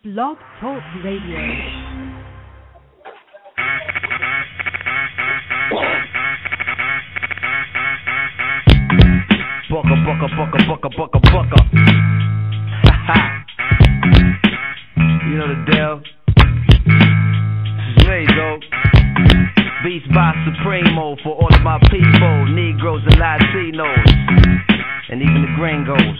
Blog Talk Radio. Bucka. You know the deal. This is Mazo. Beats by Supremo for all of my people, Negroes and Latinos, and even the gringos.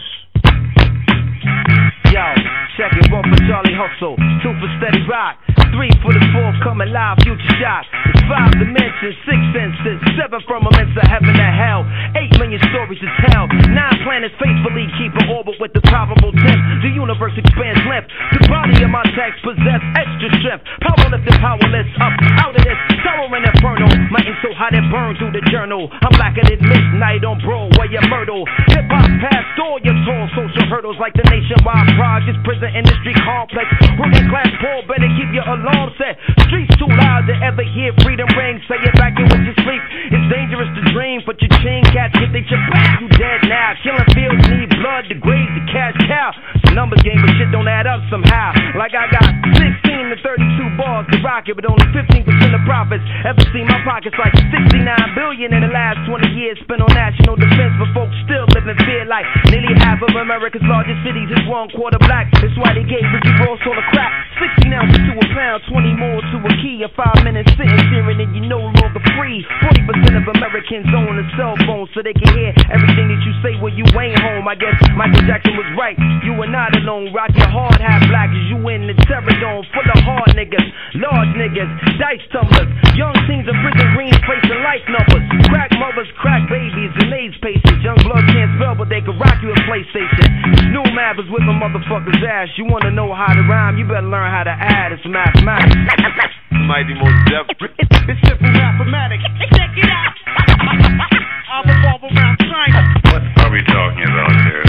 Yo, check it, 1 for Charlie Hustle, 2 for Steady Rock, 3 for the forthcoming live future shock. It's 5 dimensions, 6 senses, 7 firmaments of heaven and hell, 8 million stories to tell, 9 planets faithfully keep an orbit with the probable tenth. The universe expands length, the body of my text possess extra strength. Powerless and powerless, up out of this sorrow and inferno. My ink so hot it burns through the journal. I'm blacker than midnight on Broadway and Myrtle. Hip hop past all your tall social hurdles like the nationwide projects, prison industry complex. Working class poor better keep your alarm set. Streets too loud to ever hear freedom ring. Say it back in when you sleep. It's dangerous to dream, but your chin cats get they chip back. You dead now. Killing fields need blood to graze the cash cow. It's a numbers game, but shit don't add up somehow. Like I got 16 to 32 bars to rock it, but only 15% of profits. Ever seen my pockets like 69 billion in the last 20 years spent on national defense, but folks still live in fear like nearly half of America's largest cities is 1/4 black. That's why they gave Ricky Ross all the crap. 60 ounces to a pound, 20 more to a key. A 5 minute sitting, staring, and you no longer free. 40% of Americans own a cell phone, so they can hear everything that you say when you ain't home. I guess Michael Jackson was right. You are not alone. Rock your hard hat black as you in the terror dome, full of hard niggas, large niggas, dice tumblers, young teens in prison greens facing life numbers, crack mothers, crack babies, and AIDS patients. Young blood can't spell, but they can rock you a PlayStation. New math is whipping motherfuckers' ass. You wanna know how to rhyme? You better learn how to add. It's mathematics. Mighty Most Def. It's simple mathematics. Check it out. I'll revolve around China. What are we talking about here?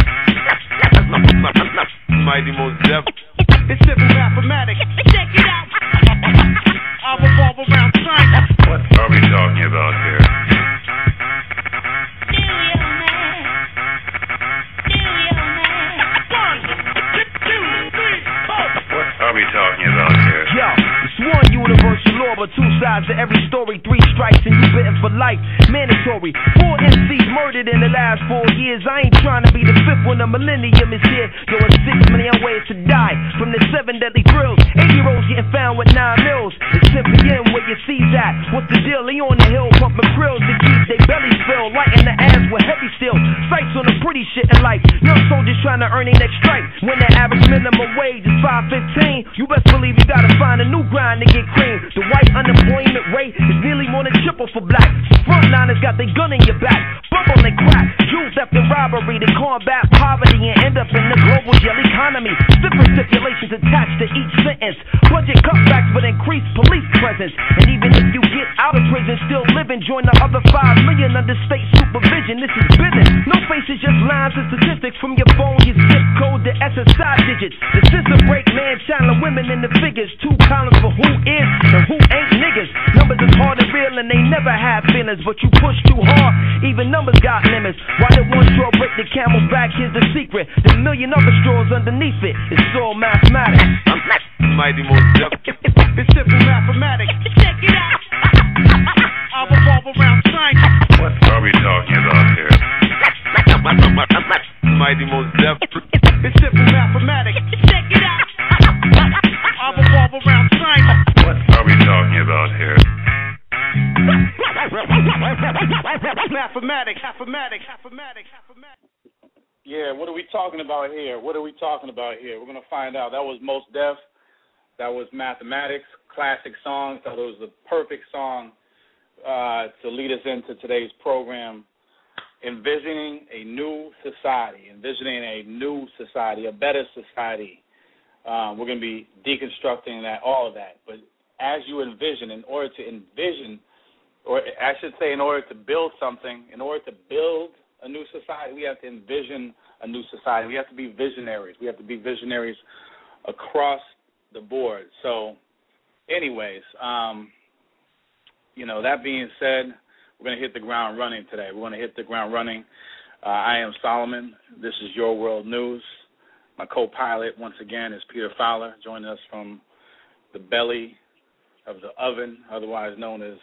Mighty Most Def. It's simple mathematics. Check it out. I'll revolve around China. What are we talking about here? What are we talking about here? Yo, it's one universal law, but 2 sides to every story. 3 strikes and you bitten for life. Mandatory. 4 MCs murdered in the last 4 years. I ain't trying to be the 5th when the millennium is here. Yo, it's 6 million ways to die from the 7 deadly thrills. 8-year-olds getting found with 9 mils. It's 10 p.m. where you see that. What's the deal? They on the hill pumping grills to keep their bellies filled. Lighting the ass with heavy steel. Sights on the pretty shit in life. Young soldiers trying to earn their next strike. When the average minimum wage is $5.15, you best believe you gotta find a new grind to get cream. The white unemployment rate is nearly more than triple for black. So frontliners got their gun in your back. Bubble and crack, youth theft and robbery to combat poverty and end up in the global jail economy. Different stipulations attached to each sentence. Budget cutbacks but increased police presence. And even if you get out of prison, still living, join the other 5 million under state supervision. This is business. No faces, just lines and statistics from your phone, your zip code, the SSI digits. The system break man, channeling women in the figures. 2 columns for who is and who ain't niggas. Numbers is hard and real and they never have feelings, but you push too hard, even numbers got limits. Why did one straw break the camel's back? Here's the secret. The million other straws underneath it. It's all mathematics. Mighty Most Def. It's simple mathematics. Check it out. I'll revolve around China. What are we talking about here? Mighty Most Def. It's simple mathematics. Check it out. I'll revolve around China. What are we talking about here? Mathematics. Yeah, what are we talking about here? We're going to find out. That was Most Def. That was Mathematics, classic songs. That was the perfect song to lead us into today's program. Envisioning a new society, a better society. We're going to be deconstructing all of that. But as you envision, in order to build something, in order to build a new society, we have to envision a new society. We have to be visionaries. We have to be visionaries across the board. So, anyways, that being said, we're going to hit the ground running today. I am Solomon. This is Your World News. My co-pilot, once again, is Peter Fowler, joining us from the belly of the oven, otherwise known as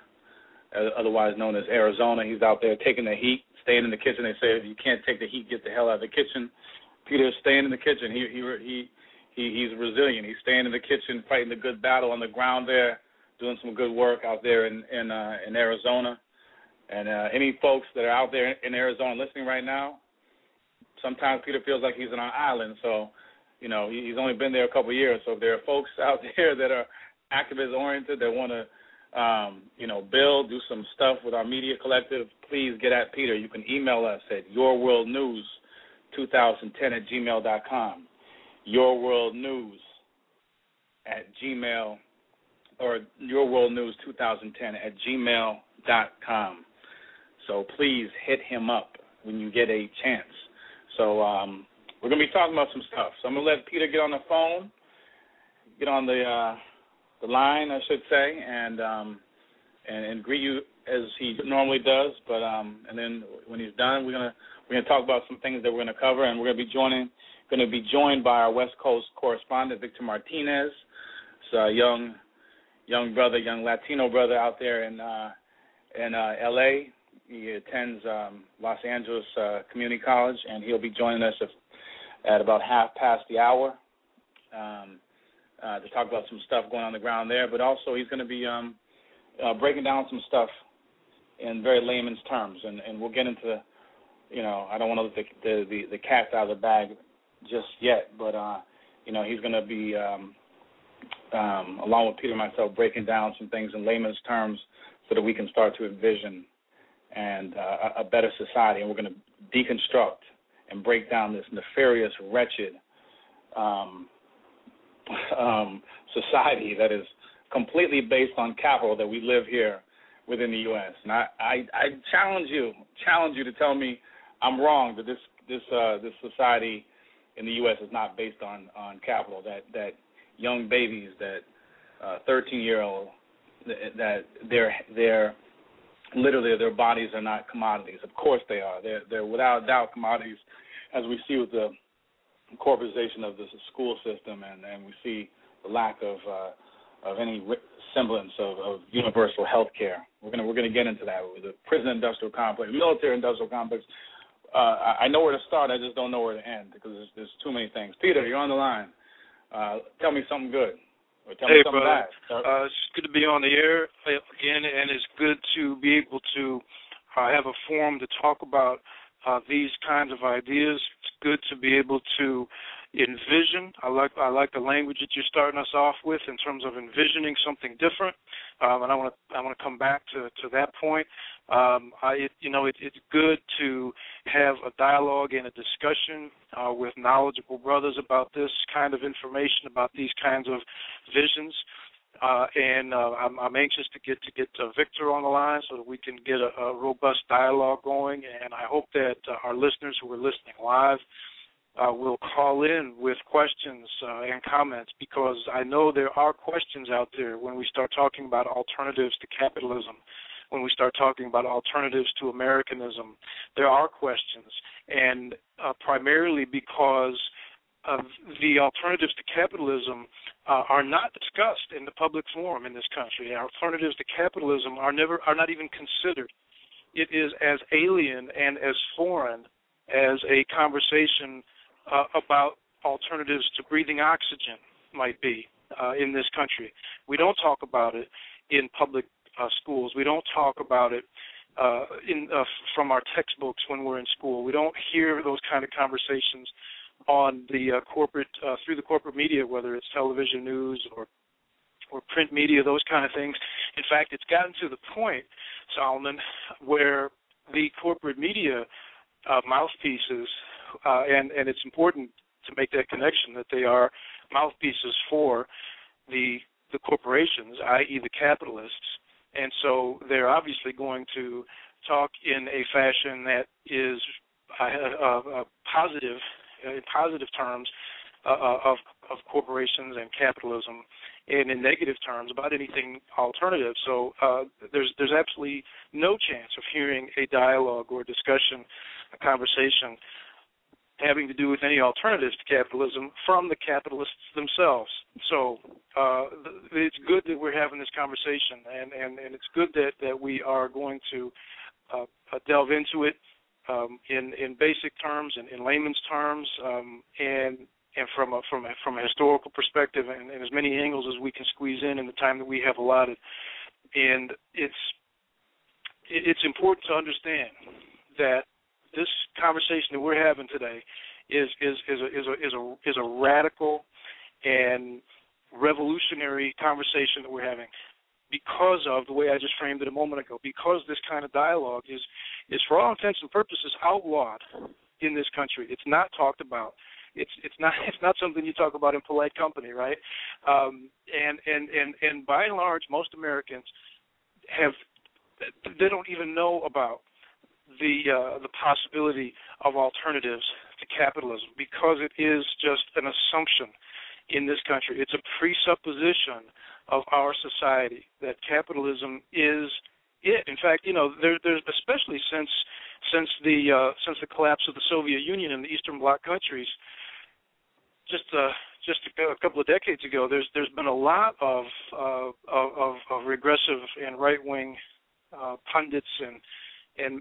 Arizona. He's out there taking the heat, staying in the kitchen. They say if you can't take the heat, get the hell out of the kitchen. Peter's staying in the kitchen. He's resilient. He's staying in the kitchen, fighting the good battle on the ground there, doing some good work out there in Arizona. And any folks that are out there in Arizona listening right now, sometimes Peter feels like he's on an island. So, you know, he's only been there a couple of years. So if there are folks out there that are activist-oriented that want to, build, do some stuff with our media collective, please get at Peter. You can email us at yourworldnews2010@gmail.com. yourworldnews@gmail or yourworldnews2010@gmail.com. So please hit him up when you get a chance. So we're going to be talking about some stuff. So I'm going to let Peter get on the phone, get on the line, I should say, and greet you as he normally does. But and then when he's done, we're going to talk about some things that we're going to cover, and we're going to be joined by our West Coast correspondent, Victor Martinez. It's a young brother, young Latino brother out there in L.A. He attends Los Angeles Community College, and he'll be joining us at about 1:30 to talk about some stuff going on the ground there. But also he's going to be breaking down some stuff in very layman's terms, and we'll get into, I don't want to let the cat out of the bag just yet, but he's going to be along with Peter and myself breaking down some things in layman's terms so that we can start to envision and a better society. And we're going to deconstruct and break down this nefarious, wretched society that is completely based on capital that we live here within the U.S. And I challenge you to tell me I'm wrong, that this society in the U.S. is not based on capital, that young babies, that 13-year-old, that they're literally their bodies are not commodities. Of course they are. They're without doubt commodities, as we see with the corporatization of the school system, and we see the lack of any semblance of universal health care. We're gonna get into that with the prison industrial complex, military industrial complex. I know where to start. I just don't know where to end because there's too many things. Peter, you're on the line. Tell me something good. Or tell me something bad. It's good to be on the air again, and it's good to be able to have a forum to talk about these kinds of ideas. It's good to be able to envision. I like the language that you're starting us off with in terms of envisioning something different, and I want to come back to that point. It's good to have a dialogue and a discussion with knowledgeable brothers about this kind of information, about these kinds of visions. And I'm anxious to get Victor on the line so that we can get a robust dialogue going. And I hope that our listeners who are listening live will call in with questions and comments, because I know there are questions out there when we start talking about alternatives to capitalism, when we start talking about alternatives to Americanism. There are questions, and primarily because the alternatives to capitalism are not discussed in the public forum in this country. Alternatives to capitalism are not even considered. It is as alien and as foreign as a conversation about alternatives to breathing oxygen might be in this country. We don't talk about it in public schools. We don't talk about it from our textbooks when we're in school. We don't hear those kind of conversations on the corporate through the corporate media, whether it's television news or print media, those kind of things. In fact, it's gotten to the point, Solomon, where the corporate media mouthpieces, and it's important to make that connection, that they are mouthpieces for the corporations, i.e. the capitalists. And so they're obviously going to talk in a fashion that is positive, in positive terms of corporations and capitalism, and in negative terms about anything alternative. So there's absolutely no chance of hearing a dialogue or discussion, a conversation having to do with any alternatives to capitalism from the capitalists themselves. So it's good that we're having this conversation, and it's good that we are going to delve into it in basic terms and in layman's terms, and from a historical perspective, and as many angles as we can squeeze in the time that we have allotted. And it's important to understand that this conversation that we're having today is a radical and revolutionary conversation that we're having, because of the way I just framed it a moment ago. Because this kind of dialogue is for all intents and purposes outlawed in this country. It's not talked about. It's not something you talk about in polite company, right? And by and large, most Americans they don't even know about the possibility of alternatives to capitalism, because it is just an assumption in this country. It's a presupposition of our society that capitalism is it. In fact, there's especially since the collapse of the Soviet Union and the Eastern Bloc countries, just a couple of decades ago, there's been a lot of regressive and right wing pundits and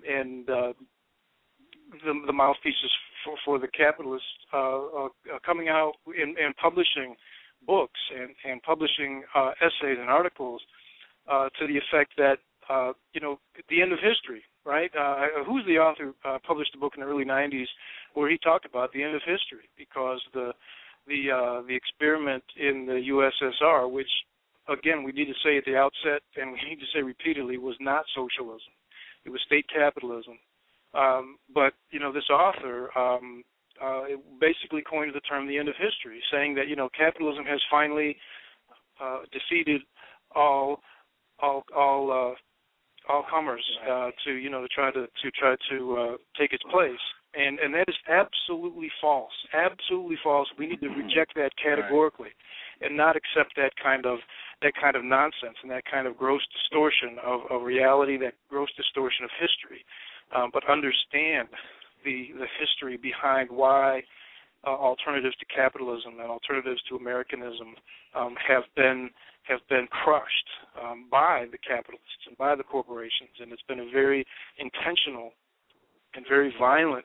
the mouthpieces for the capitalists coming out and publishing books and publishing essays and articles to the effect that the end of history, right? Who's the author? Published a book in the early '90s where he talked about the end of history, because the experiment in the USSR, which again we need to say at the outset and we need to say repeatedly, was not socialism. It was state capitalism. But this author basically coined the term "the end of history," saying that capitalism has finally defeated all comers to try to take its place, and that is absolutely false. Absolutely false. We need to reject that categorically, and not accept that kind of nonsense and that kind of gross distortion of reality, that gross distortion of history. But understand the history behind why alternatives to capitalism and alternatives to Americanism have been crushed by the capitalists and by the corporations, and it's been a very intentional and very violent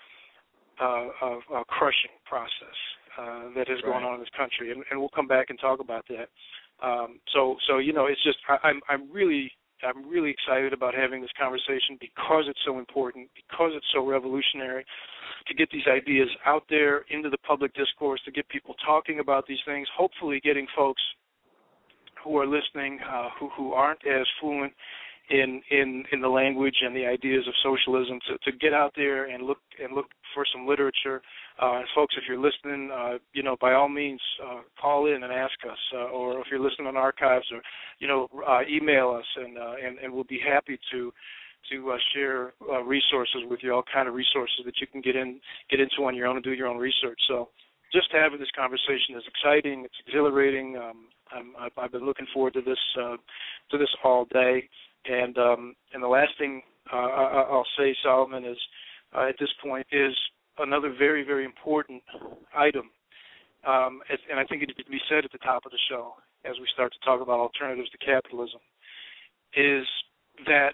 crushing process that has gone on in this country, and we'll come back and talk about that. So it's just I'm really excited about having this conversation, because it's so important, because it's so revolutionary, to get these ideas out there into the public discourse, to get people talking about these things, hopefully getting folks who are listening who aren't as fluent in the language and the ideas of socialism to get out there and look for some literature. Folks, if you're listening, by all means, call in and ask us, or if you're listening on archives, or email us, and we'll be happy to share resources with you, all kind of resources that you can get into on your own and do your own research. So just having this conversation is exciting. It's exhilarating. I've been looking forward to this all day. And the last thing I'll say, Solomon, is at this point is another very, very important item, and I think it needs to be said at the top of the show as we start to talk about alternatives to capitalism, is that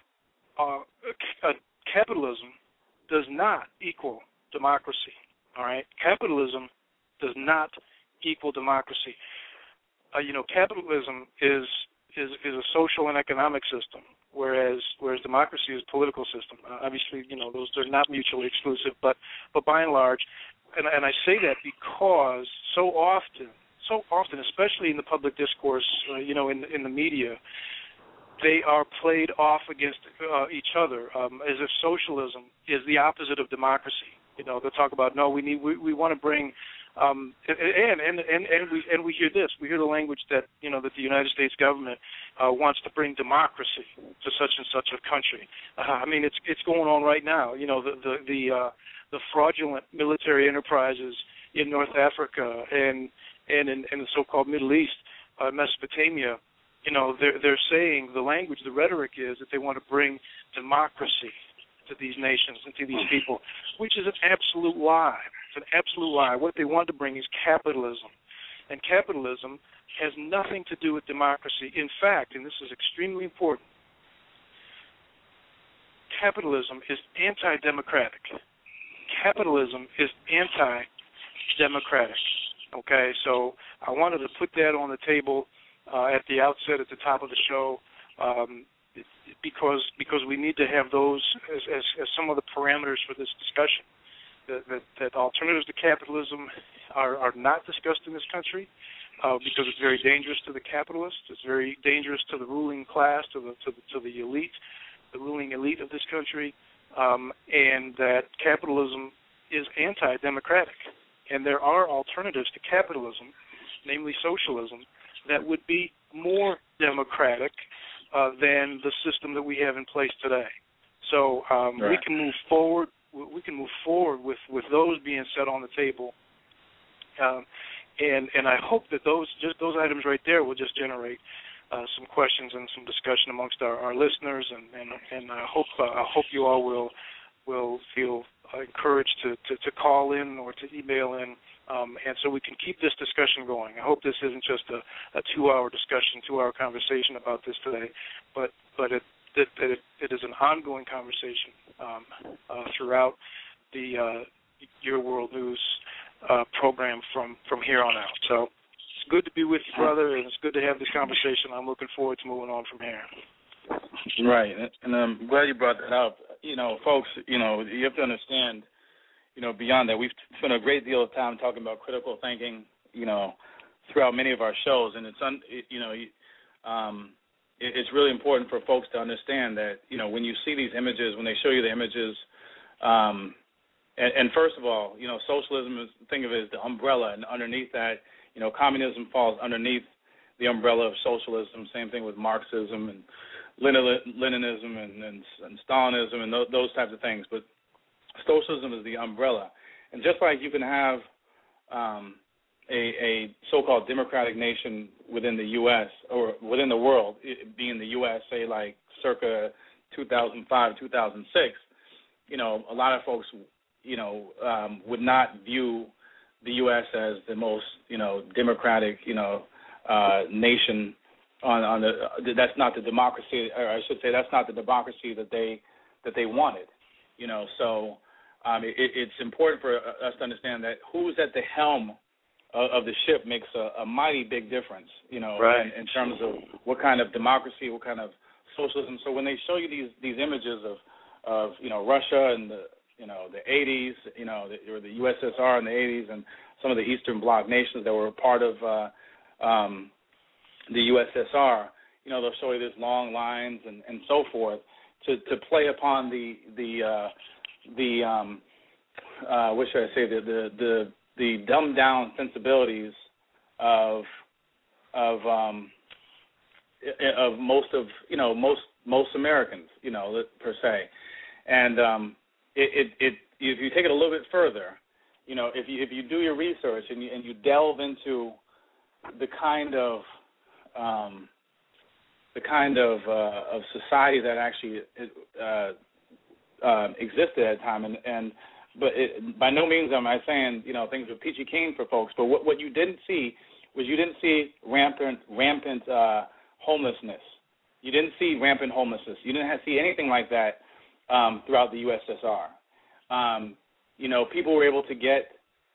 capitalism does not equal democracy. All right, capitalism does not equal democracy. Capitalism is a social and economic system, whereas democracy is a political system. Obviously, those are not mutually exclusive, but by and large, and I say that because so often, especially in the public discourse, in the media, they are played off against each other as if socialism is the opposite of democracy. They'll talk about, no, we want to bring. And we hear this. We hear the language that that the United States government wants to bring democracy to such and such a country. It's going on right now. The fraudulent military enterprises in North Africa and in the so-called Middle East, Mesopotamia. They're saying the language, the rhetoric is that they want to bring democracy to these nations and to these people, which is an absolute lie. an absolute lie. What they want to bring is capitalism. And capitalism has nothing to do with democracy. In fact, and this is extremely important, capitalism is anti-democratic. Capitalism is anti-democratic. Okay, so I wanted to put that on the table at the outset, at the top of the show, because we need to have those as some of the parameters for this discussion. That alternatives to capitalism are not discussed in this country because it's very dangerous to the capitalists. It's very dangerous to the ruling class, to the elite, the ruling elite of this country, and that capitalism is anti-democratic. And there are alternatives to capitalism, namely socialism, that would be more democratic than the system that we have in place today. So right. we can move forward. We can move forward with those being set on the table, and I hope that those items right there will just generate some questions and some discussion amongst our listeners, and I hope you all will feel encouraged to call in or to email in, and so we can keep this discussion going. I hope this isn't just a 2-hour discussion, 2-hour conversation about this today, but it is an ongoing conversation throughout the Your World News program from here on out. So it's good to be with you, brother, and it's good to have this conversation. I'm looking forward to moving on from here. Right, and I'm glad you brought that up. Folks, you have to understand, beyond that, we've spent a great deal of time talking about critical thinking, throughout many of our shows, and it's really important for folks to understand that, when you see these images, when they show you the images, and first of all, socialism, think of it as the umbrella, and underneath that, communism falls underneath the umbrella of socialism. Same thing with Marxism and Leninism and Stalinism and those types of things. But socialism is the umbrella. And just like you can have a so-called democratic nation within the U.S. or within the world, being the U.S., say like circa 2005, 2006, a lot of folks, would not view the U.S. as the most, democratic, nation on the. That's not the democracy, or I should say, that's not the democracy that they wanted. So it's important for us to understand that who's at the helm of the ship makes a mighty big difference, right. in terms of what kind of democracy, what kind of socialism. So when they show you these images of Russia and the 80s, or the USSR in the 80s, and some of the Eastern Bloc nations that were a part of the USSR, they'll show you these long lines and so forth to play upon the what should I say, the dumbed down sensibilities of most of most Americans, per se, and if you take it a little bit further, if you do your research and you delve into the kind of society that actually existed at the time, but by no means am I saying things were peachy keen for folks. But what you didn't see was rampant homelessness. You didn't see rampant homelessness. You didn't see anything like that throughout the USSR. People were able to get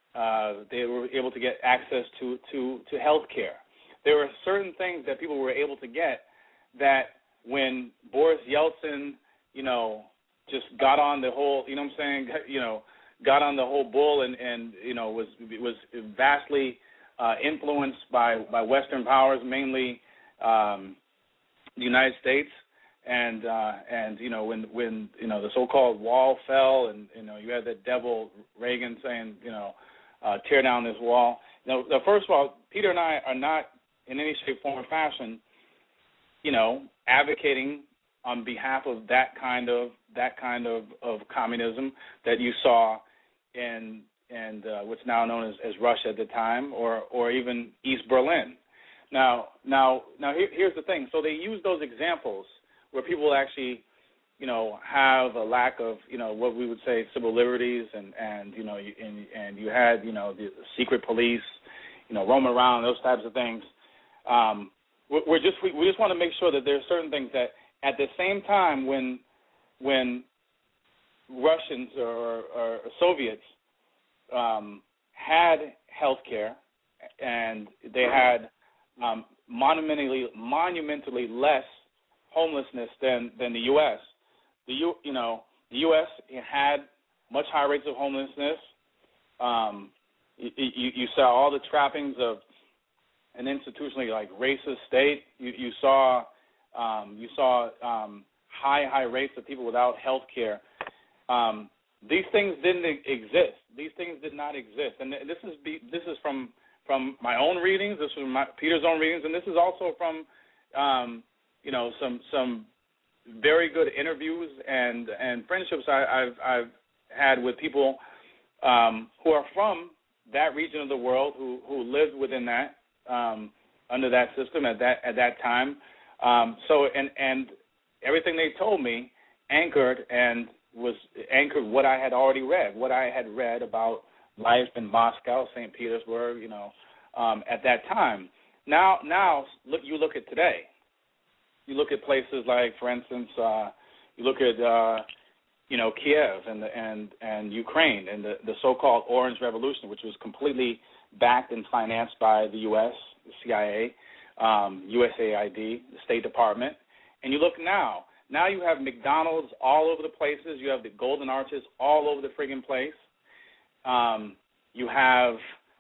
access to health care. There were certain things that people were able to get that when Boris Yeltsin, just got on the whole, got on the whole bull and was vastly influenced by Western powers, mainly the United States, and when the so-called wall fell, and you had that devil Reagan saying tear down this wall. Now, first of all, Peter and I are not in any shape, form, or fashion, advocating on behalf of that kind of communism that you saw in what's now known as Russia at the time, or even East Berlin. Now here's the thing. So they use those examples where people actually, have a lack of, what we would say civil liberties, and you had, the secret police, roaming around, those types of things. We just want to make sure that there are certain things that at the same time when Russians or Soviets had health care and they had monumentally less homelessness than the U.S. The U.S. had much higher rates of homelessness. You saw all the trappings of an institutionally racist state. You saw high rates of people without health care. These things didn't exist. These things did not exist. And this is from my own readings. This is from Peter's own readings, and this is also from some very good interviews and friendships I've had with people who are from that region of the world who lived within that under that system at that time. So everything they told me anchored what I had already read, what I had read about life in Moscow, St. Petersburg, at that time. Now you look at today. You look at places like, for instance, you look at Kiev and Ukraine and the so-called Orange Revolution, which was completely backed and financed by the U.S., the CIA, USAID, the State Department. And you look now. Now you have McDonald's all over the places. You have the Golden Arches all over the friggin' place. You have,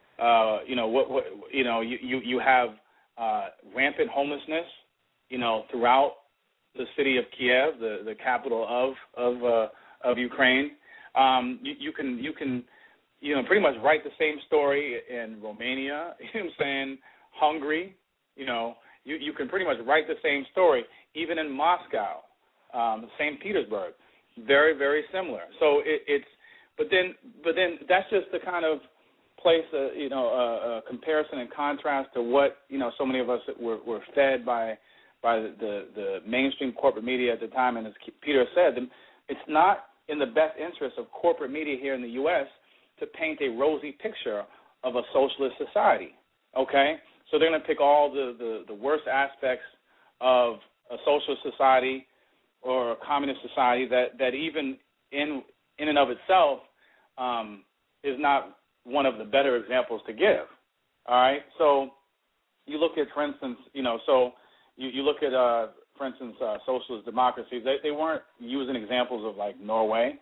you have rampant homelessness, throughout the city of Kiev, the capital of Ukraine. You can pretty much write the same story in Romania. You know what I'm saying? Hungary. You can pretty much write the same story even in Moscow, St. Petersburg. Very, very similar. So but then that's just the kind of place, a comparison and contrast to what so many of us were fed by the mainstream corporate media at the time. And as Peter said, it's not in the best interest of corporate media here in the U.S. to paint a rosy picture of a socialist society. Okay, so they're going to pick all the worst aspects of a socialist society or a communist society that even in and of itself is not one of the better examples to give. All right, so you look at, for instance, so you look at, for instance, socialist democracies. They weren't using examples of like Norway.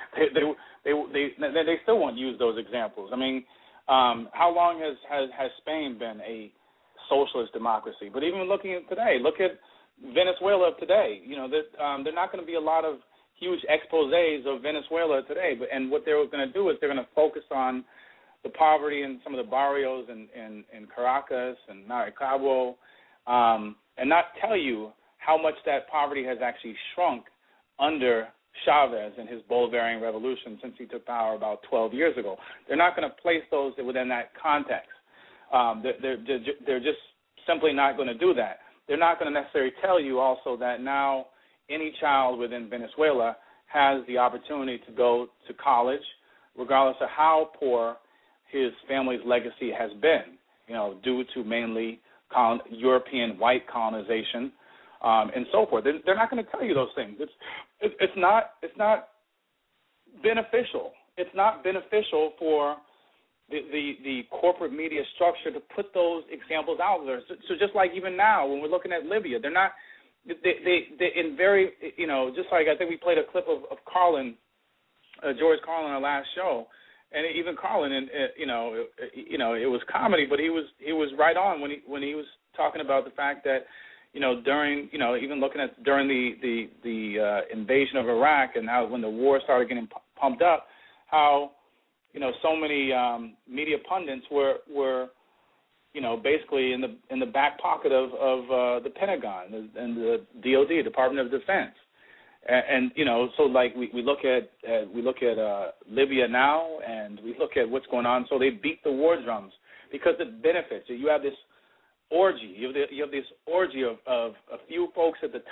they still won't use those examples. I mean, how long has Spain been a socialist democracy? But even looking at today, look at Venezuela today. They're not going to be a lot of huge exposés of Venezuela today. And what they're going to do is they're going to focus on the poverty in some of the barrios in Caracas and Maracaibo, and not tell you how much that poverty has actually shrunk under Chavez and his Bolivarian revolution since he took power about 12 years ago. They're not going to place those within that context. They're just simply not going to do that. They're not going to necessarily tell you also that now any child within Venezuela has the opportunity to go to college, regardless of how poor his family's legacy has been, due to mainly European white colonization, and so forth. They're not going to tell you those things. It's not beneficial. It's not beneficial for the corporate media structure to put those examples out there. So just like even now when we're looking at Libya, they're not. They in very just like I think we played a clip of Carlin, George Carlin, our last show. And even Carlin, it was comedy, but he was right on when he was talking about the fact that, during, even looking at during the invasion of Iraq and how when the war started getting pumped up, how, so many media pundits were basically in the back pocket of the Pentagon and the DOD, Department of Defense. And so like we look at Libya now, and we look at what's going on. So they beat the war drums because it benefits. You have this orgy. You have this orgy of a few folks at the top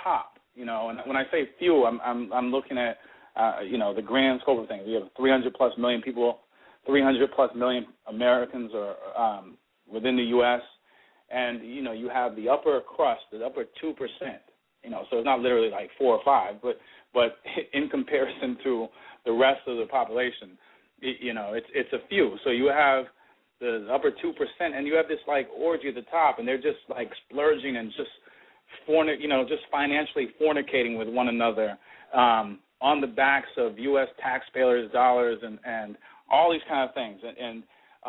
You know, and when I say few, I'm looking at the grand scope of things. We have 300 plus million people, 300 plus million Americans are within the U.S. And you have the upper crust, the upper 2%. So it's not literally like 4 or 5, but in comparison to the rest of the population, it's a few. So you have the upper 2%, and you have this like orgy at the top, and they're just like splurging and just just financially fornicating with one another on the backs of U.S. taxpayers' dollars and all these kind of things. And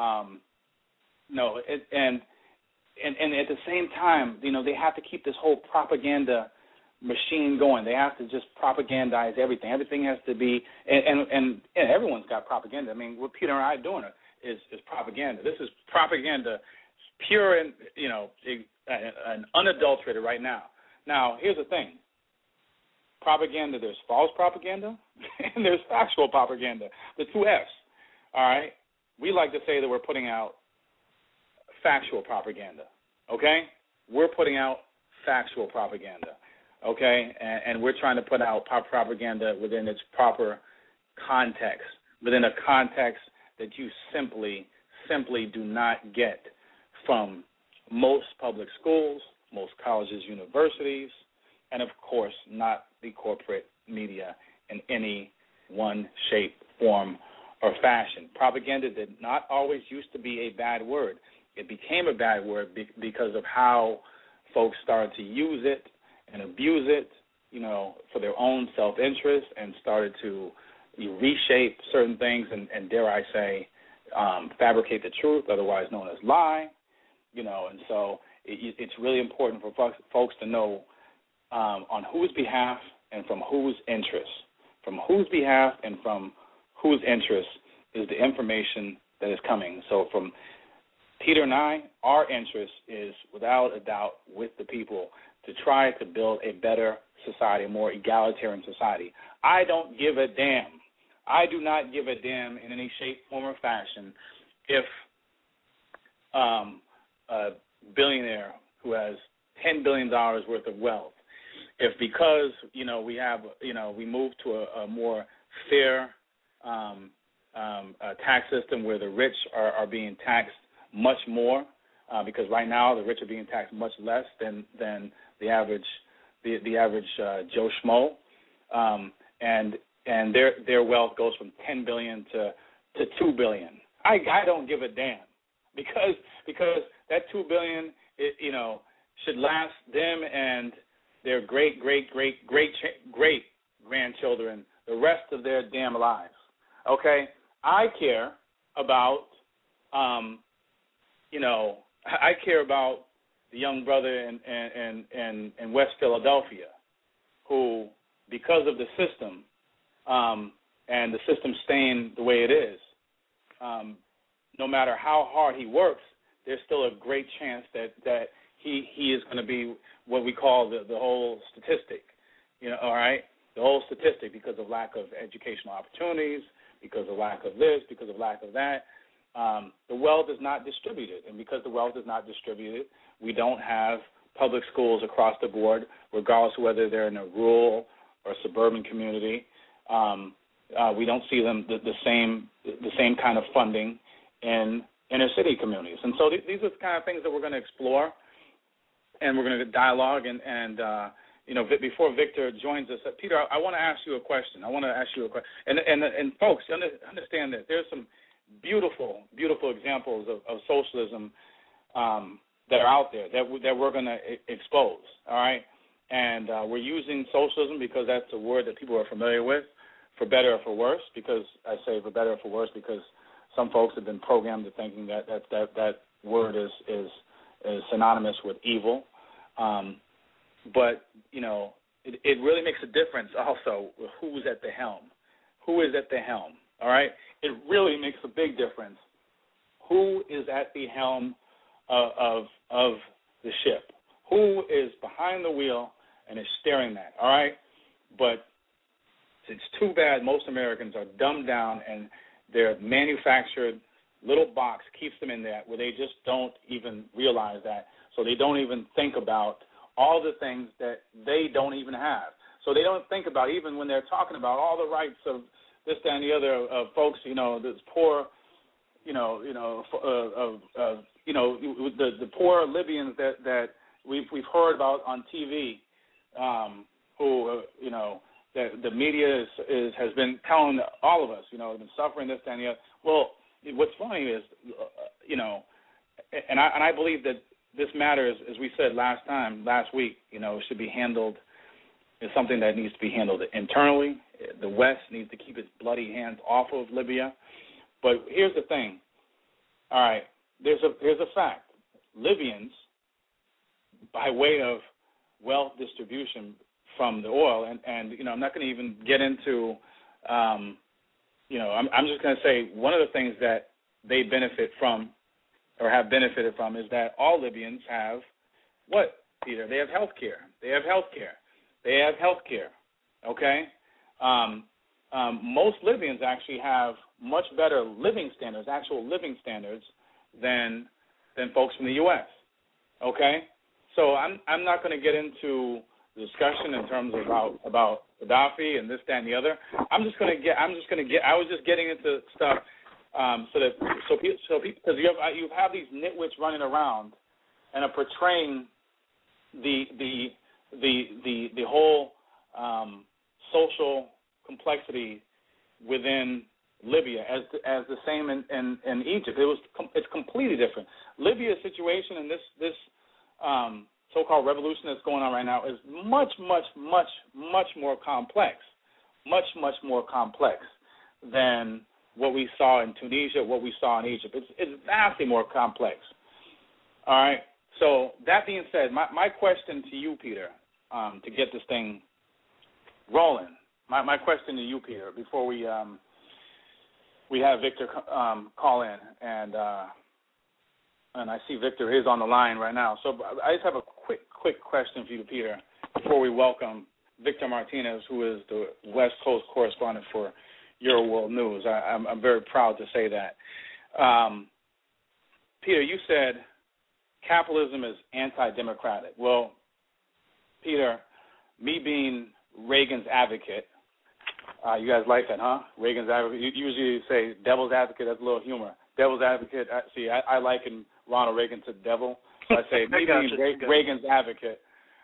at the same time, they have to keep this whole propaganda machine going. They have to just propagandize everything. Everything has to be, and everyone's got propaganda. I mean, what Peter and I are doing is propaganda. This is propaganda, pure and and unadulterated right now. Now, here's the thing. Propaganda, there's false propaganda and there's factual propaganda, the 2 F's, all right? We like to say that we're putting out factual propaganda, okay? We're putting out factual propaganda, okay? And we're trying to put out propaganda within its proper context, within a context that you simply do not get from most public schools, most colleges, universities, and, of course, not the corporate media in any one shape, form, or fashion. Propaganda did not always used to be a bad word. It became a bad word because of how folks started to use it and abuse it, for their own self-interest, and started to reshape certain things and dare I say, fabricate the truth, otherwise known as lie, and so it's really important for folks to know on whose behalf and from whose interest. From whose behalf and from whose interest is the information that is coming. So from Peter and I, our interest is without a doubt with the people to try to build a better society, a more egalitarian society. I don't give a damn. I do not give a damn in any shape, form, or fashion if a billionaire who has $10 billion worth of wealth, if because we have we move to a more fair tax system where the rich are being taxed much more, because right now the rich are being taxed much less than the average Joe Schmo, and their wealth goes from $10 billion to $2 billion. I don't give a damn because that $2 billion should last them and their great grandchildren the rest of their damn lives. Okay, I care about I care about the young brother in West Philadelphia who, because of the system and the system staying the way it is, no matter how hard he works, there's still a great chance that he is going to be what we call the whole statistic, all right? The whole statistic, because of lack of educational opportunities, because of lack of this, because of lack of that. The wealth is not distributed, and because the wealth is not distributed, we don't have public schools across the board, regardless of whether they're in a rural or suburban community. We don't see them the same kind of funding in inner city communities. And so these are the kind of things that we're going to explore, and we're going to dialogue. And before Victor joins us, Peter, I want to ask you a question. And folks, understand that there's some beautiful examples of socialism that are out there that we're going to expose. All right, and we're using socialism because that's a word that people are familiar with, for better or for worse. Because I say for better or for worse because some folks have been programmed to thinking that word is synonymous with evil. But it really makes a difference also with who's at the helm. Who is at the helm? All right, it really makes a big difference. Who is at the helm of the ship? Who is behind the wheel and is steering that? All right, but it's too bad most Americans are dumbed down and their manufactured little box keeps them in that where they just don't even realize that. So they don't even think about all the things that they don't even have. So they don't think about, even when they're talking about all the rights of this, that, and the other of folks, this poor, the poor Libyans that we've heard about on TV, who that the media has been telling all of us, have been suffering this, that, and the other. Well, what's funny is, and I believe that this matter, as we said last week, should be handled. It's something that needs to be handled internally. The West needs to keep its bloody hands off of Libya. But here's the thing. All right, there's a fact. Libyans, by way of wealth distribution from the oil, and I'm not going to even get into, I'm just going to say one of the things that they benefit from or have benefited from is that all Libyans have what, Peter? They have health care. Okay? Most Libyans actually have much better actual living standards than folks from the U.S. Okay? So I'm not going to get into the discussion in terms of about Gaddafi and this, that, and the other. I was just getting into stuff because you have these nitwits running around and are portraying the whole social complexity within Libya as the same in Egypt. It's completely different. Libya's situation and this so-called revolution that's going on right now is much more complex, much more complex than what we saw in Tunisia, what we saw in Egypt. It's vastly more complex. All right. So that being said, my question to you, Peter, to get this thing rolling, my question to you, Peter, before we have Victor call in, and I see Victor is on the line right now. So I just have a quick question for you, Peter, before we welcome Victor Martinez, who is the West Coast correspondent for Euroworld News. I'm very proud to say that. Peter, you said capitalism is anti-democratic. Well, Peter, me being Reagan's advocate, you guys like that, huh? Reagan's advocate. You usually say devil's advocate. That's a little humor. Devil's advocate. I liken Ronald Reagan to the devil. So I say me being Reagan's advocate.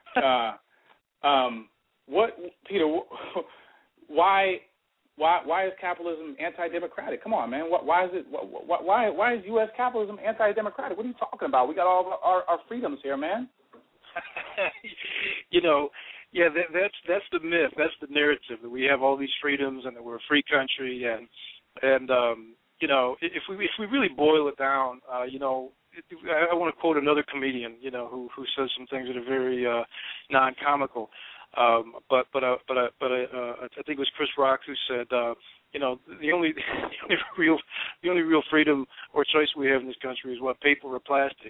Peter? Why is capitalism anti-democratic? Come on, man. Why is U.S. capitalism anti-democratic? What are you talking about? We got all our freedoms here, man. Yeah, that's the myth. That's the narrative, that we have all these freedoms and that we're a free country. And if we really boil it down, I want to quote another comedian, who says some things that are very non-comical. But I think it was Chris Rock who said, the only real freedom or choice we have in this country is what, paper or plastic.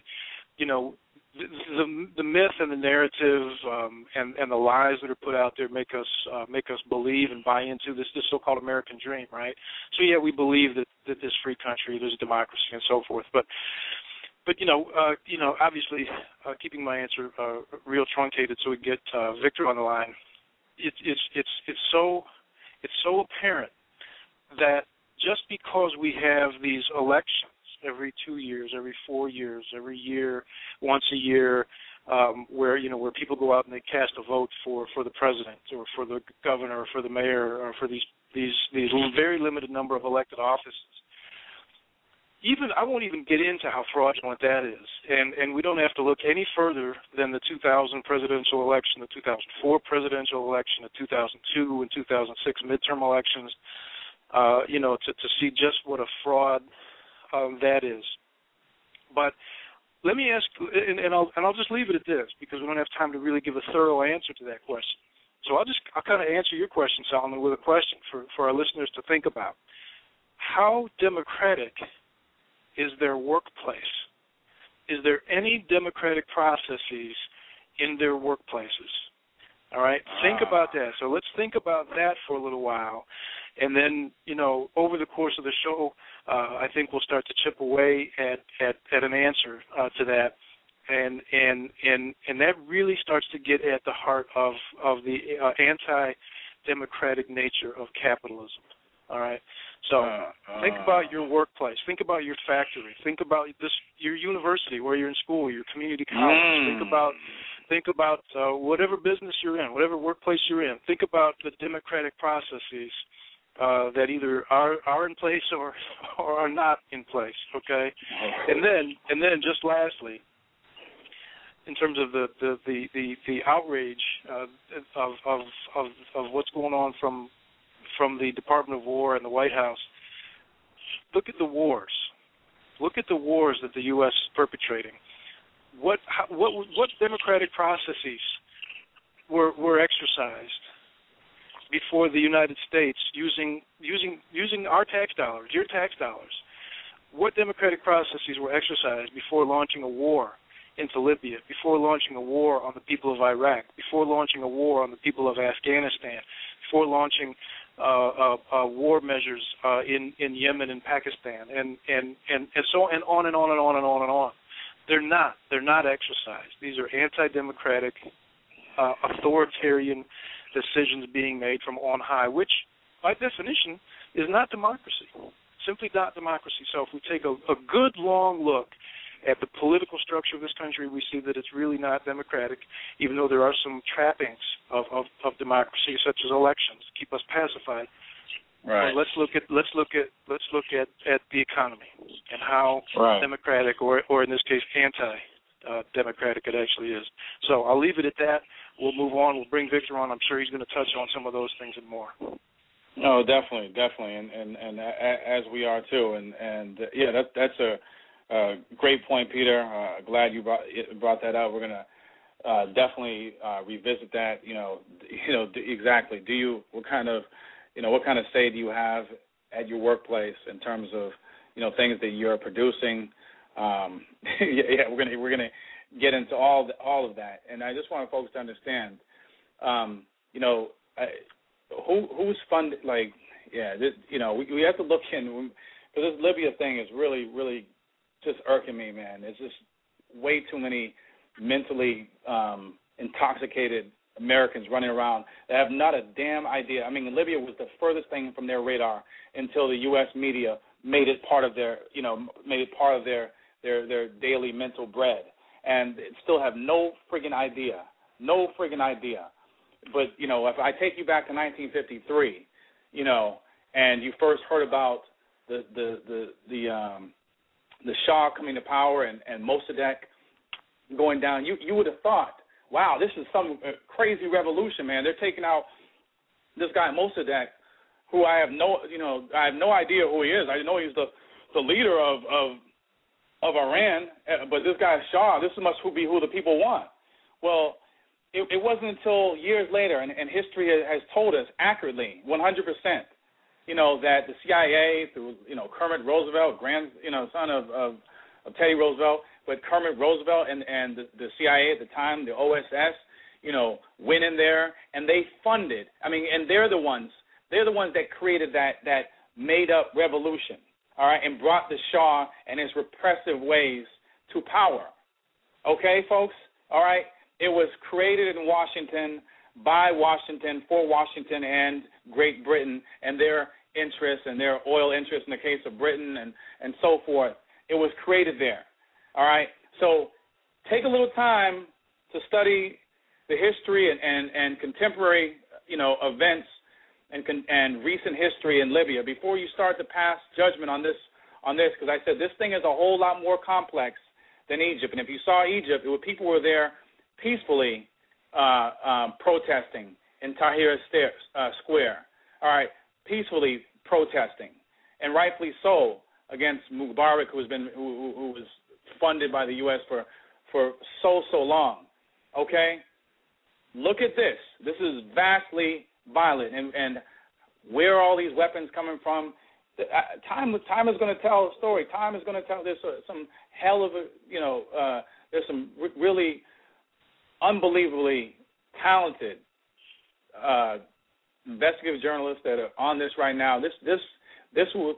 The myth and the narrative and the lies that are put out there make us believe and buy into this so-called American dream, right? So yeah, we believe that this free country, there's democracy and so forth, but obviously, keeping my answer real truncated so we get Victor on the line. It's so apparent that just because we have these elections every 2 years, every 4 years, every year, once a year, where people go out and they cast a vote for the president or for the governor or for the mayor or for these very limited number of elected offices. I won't even get into how fraudulent that is, and we don't have to look any further than the 2000 presidential election, the 2004 presidential election, the 2002 and 2006 midterm elections, to see just what a fraud that is. But let me ask, and I'll just leave it at this because we don't have time to really give a thorough answer to that question. So I'll kind of answer your question, Solomon, with a question for our listeners to think about. How democratic is their workplace? Is there any democratic processes in their workplaces? All right, think about that. So let's think about that for a little while. And then, over the course of the show, I think we'll start to chip away at an answer to that. and that really starts to get at the heart of the anti-democratic nature of capitalism. All right. So think about your workplace. Think about your factory. Think about your university where you're in school, your community college. Think about whatever business you're in, whatever workplace you're in. Think about the democratic processes that either are in place or are not in place. Okay. And then just lastly, in terms of the outrage of what's going on from the Department of War and the White House, look at the wars. Look at the wars that the U.S. is perpetrating. What democratic processes were exercised before the United States using our tax dollars, your tax dollars? What democratic processes were exercised before launching a war into Libya, before launching a war on the people of Iraq, before launching a war on the people of Afghanistan, before launching war measures in Yemen and Pakistan, and so and on and on and on and on and on. They're not exercised. These are anti-democratic, authoritarian decisions being made from on high, which, by definition, is not democracy. Simply not democracy. So if we take a good long look at the political structure of this country, we see that it's really not democratic, even though there are some trappings of democracy, such as elections, keep us pacified. Right. Let's look at the economy and how democratic, or in this case, anti-democratic it actually is. So I'll leave it at that. We'll move on. We'll bring Victor on. I'm sure he's going to touch on some of those things and more. No, definitely, and as we are too, and yeah, that's a great point, Peter. Glad you brought that up. We're gonna definitely revisit that. Exactly. What kind of say do you have at your workplace in terms of things that you're producing? We're gonna get into all of that, and I just want folks to understand, who's funded. We have to look in, because this Libya thing is really, really just irking me, man. It's just way too many mentally intoxicated Americans running around that have not a damn idea. I mean, Libya was the furthest thing from their radar until the U.S. media made it part of their daily mental bread, and still have no friggin' idea. But if I take you back to 1953, and you first heard about the Shah coming to power and Mossadegh going down, you would have thought, wow, this is some crazy revolution, man. They're taking out this guy Mossadegh, who I have no idea who he is. I know he's the leader of Iran, but this guy Shah, this must be who the people want. Well, it wasn't until years later, and history has told us accurately, 100%, that the CIA, through Kermit Roosevelt, son of Teddy Roosevelt, but Kermit Roosevelt and the CIA at the time, the OSS, went in there and they funded. And they're the ones that created that made up revolution, all right, and brought the Shah and his repressive ways to power. Okay, folks, all right. It was created in Washington, by Washington, for Washington and Great Britain and their interests and their oil interests in the case of Britain and so forth. It was created there, all right? So take a little time to study the history and contemporary, events and recent history in Libya before you start to pass judgment on this, because I said this thing is a whole lot more complex than Egypt. And if you saw Egypt, people were there peacefully protesting in Tahrir Square, all right, peacefully protesting, and rightfully so, against Mubarak, who was funded by the U.S. for so long. Okay, look at this. This is vastly violent, and where are all these weapons coming from? Time is going to tell a story. Time is going to tell. There's some hell of a there's some really unbelievably talented investigative journalists that are on this right now. This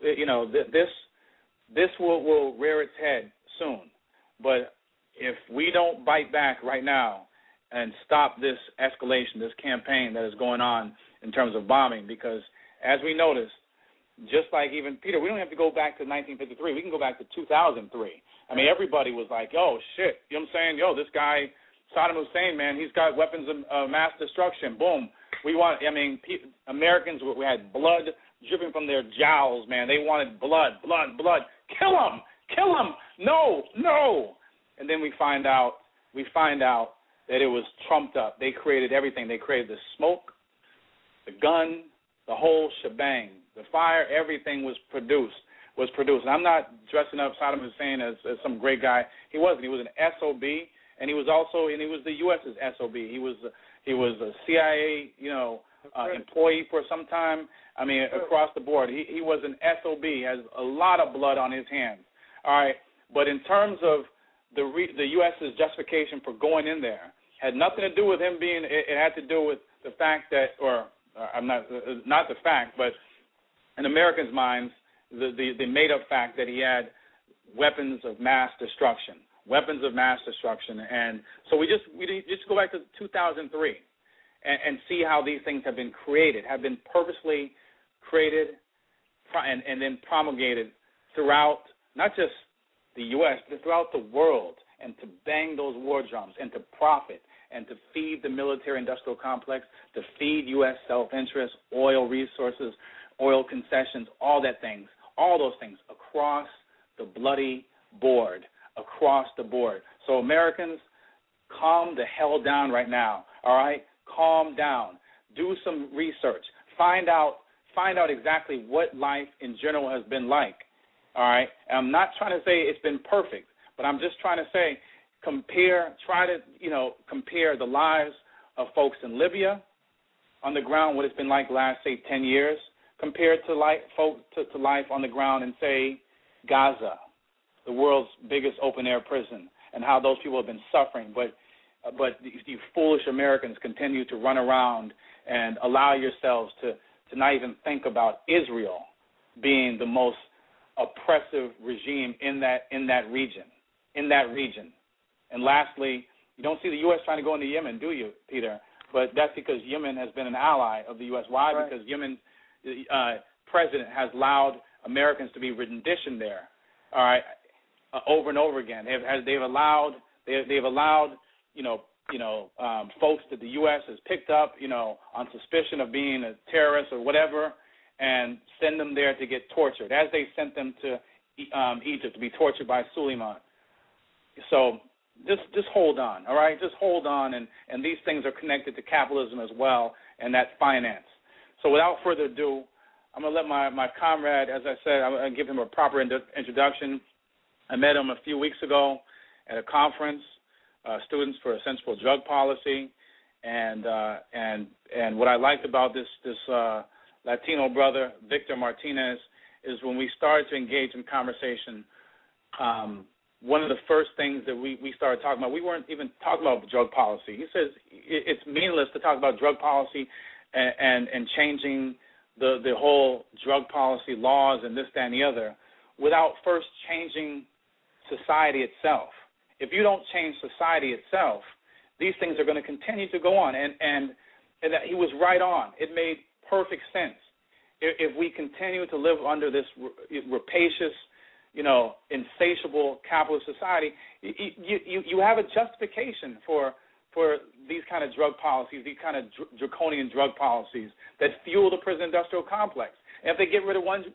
will rear its head soon. But if we don't bite back right now and stop this escalation, this campaign that is going on in terms of bombing, because as we noticed, just like even, Peter, we don't have to go back to 1953. We can go back to 2003. I mean, everybody was like, oh, shit, you know what I'm saying? Yo, this guy, Saddam Hussein, man, he's got weapons of mass destruction. Boom. Americans, we had blood dripping from their jowls, man. They wanted blood. Kill him. No. And then we find out that it was trumped up. They created everything. They created the smoke, the gun, the whole shebang, the fire, everything was produced. And I'm not dressing up Saddam Hussein as some great guy. He wasn't. He was an SOB, and he was the U.S.'s SOB. He was a CIA, employee for some time. I mean, across the board, he was an SOB. Has a lot of blood on his hands. All right, but in terms of the U.S.'s justification for going in there, had nothing to do with him being. It had to do with the fact that, or I'm not the fact, but in Americans' minds, the made-up fact that he had weapons of mass destruction. And so we just go back to 2003 and see how these things have been created, have been purposely created and then promulgated throughout not just the U.S., but throughout the world, and to bang those war drums and to profit and to feed the military-industrial complex, to feed U.S. self-interest, oil resources, oil concessions, all those things across the bloody board, across the board. So Americans, calm the hell down right now, all right? Calm down. Do some research. Find out exactly what life in general has been like, all right? And I'm not trying to say it's been perfect, but I'm just trying to say compare the lives of folks in Libya on the ground, what it's been like the last, say, 10 years, compared to life on the ground in, say, Gaza, the world's biggest open-air prison, and how those people have been suffering. But you foolish Americans continue to run around and allow yourselves to not even think about Israel being the most oppressive regime in that region. And lastly, you don't see the U.S. trying to go into Yemen, do you, Peter? But that's because Yemen has been an ally of the U.S. Why? Right. Because Yemen president has allowed Americans to be renditioned there, all right, over and over again. They've allowed folks that the U.S. has picked up, on suspicion of being a terrorist or whatever, and send them there to get tortured, as they sent them to Egypt to be tortured by Suleiman. So just hold on, all right? Just hold on, and these things are connected to capitalism as well, and that finance. So without further ado, I'm going to let my comrade, as I said, I'm going to give him a proper introduction. I met him a few weeks ago at a conference, Students for a Sensible Drug Policy, and what I liked about this Latino brother, Victor Martinez, is when we started to engage in conversation, one of the first things that we started talking about, we weren't even talking about drug policy. He says it's meaningless to talk about drug policy and changing the whole drug policy laws and this, that, and the other without first changing society itself. If you don't change society itself, these things are going to continue to go on. And that he was right on. It made perfect sense. If we continue to live under this rapacious, insatiable capitalist society, you have a justification for these kind of drug policies, these kind of draconian drug policies that fuel the prison industrial complex. And if they get rid of one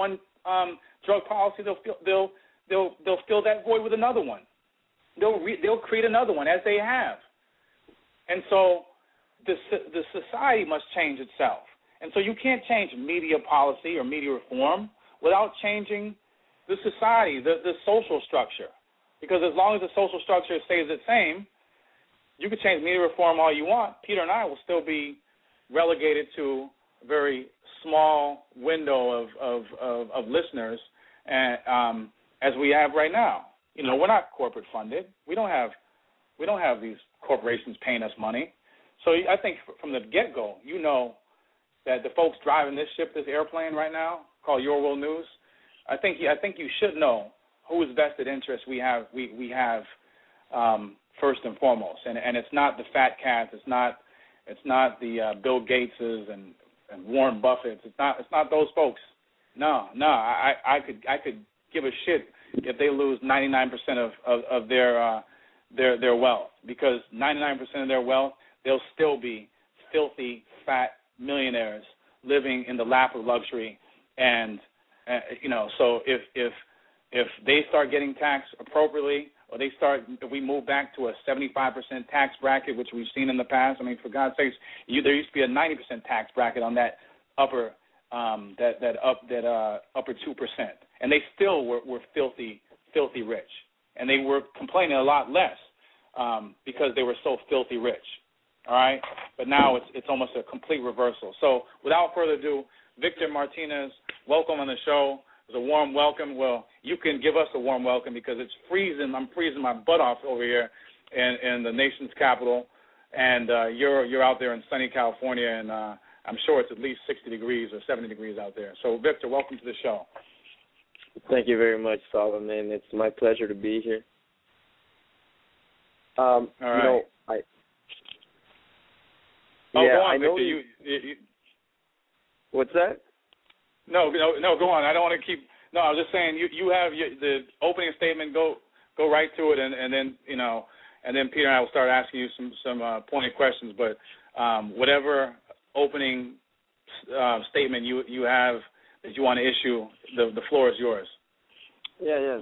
drug policy, they'll fill that void with another one. They'll create another one, as they have. And so the society must change itself. And so you can't change media policy or media reform without changing the society, the social structure. Because as long as the social structure stays the same, you can change media reform all you want. Peter and I will still be relegated to a very small window of listeners, and, as we have right now. We're not corporate funded. We don't have these corporations paying us money. So I think from the get-go, that the folks driving this airplane right now, called Your World News, I think you should know whose vested interest we have first and foremost, and it's not the fat cats, it's not the Bill Gateses and Warren Buffett. It's not those folks. No, I could give a shit if they lose 99% of their wealth, because 99% of their wealth, they'll still be filthy fat millionaires living in the lap of luxury. And so if they start getting taxed appropriately, or if we move back to a 75% tax bracket, which we've seen in the past. I mean, for God's sakes, there used to be a 90% tax bracket on that upper upper 2%, and they still were filthy rich, and they were complaining a lot less because they were so filthy rich. All right, but now it's almost a complete reversal. So without further ado, Victor Martinez, welcome on the show. It's a warm welcome. Well, you can give us a warm welcome because it's freezing. I'm freezing my butt off over here in the nation's capital, and you're out there in sunny California, and I'm sure it's at least 60 degrees or 70 degrees out there. So, Victor, welcome to the show. Thank you very much, Solomon. It's my pleasure to be here. All right. Go on, Victor. You, what's that? No, go on. I don't want to keep. No, I was just saying you have the opening statement. Go right to it, and then and then Peter and I will start asking you some pointed questions. But whatever opening statement you have that you want to issue, the floor is yours. Yeah.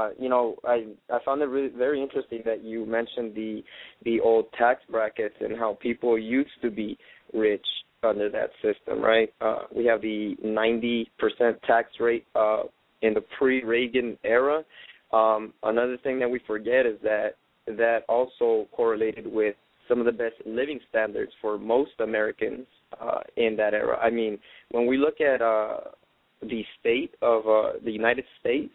I found it really very interesting that you mentioned the old tax brackets and how people used to be rich under that system, right? We have the 90% tax rate in the pre-Reagan era. Another thing that we forget is that also correlated with some of the best living standards for most Americans in that era. I mean, when we look at the state of the United States,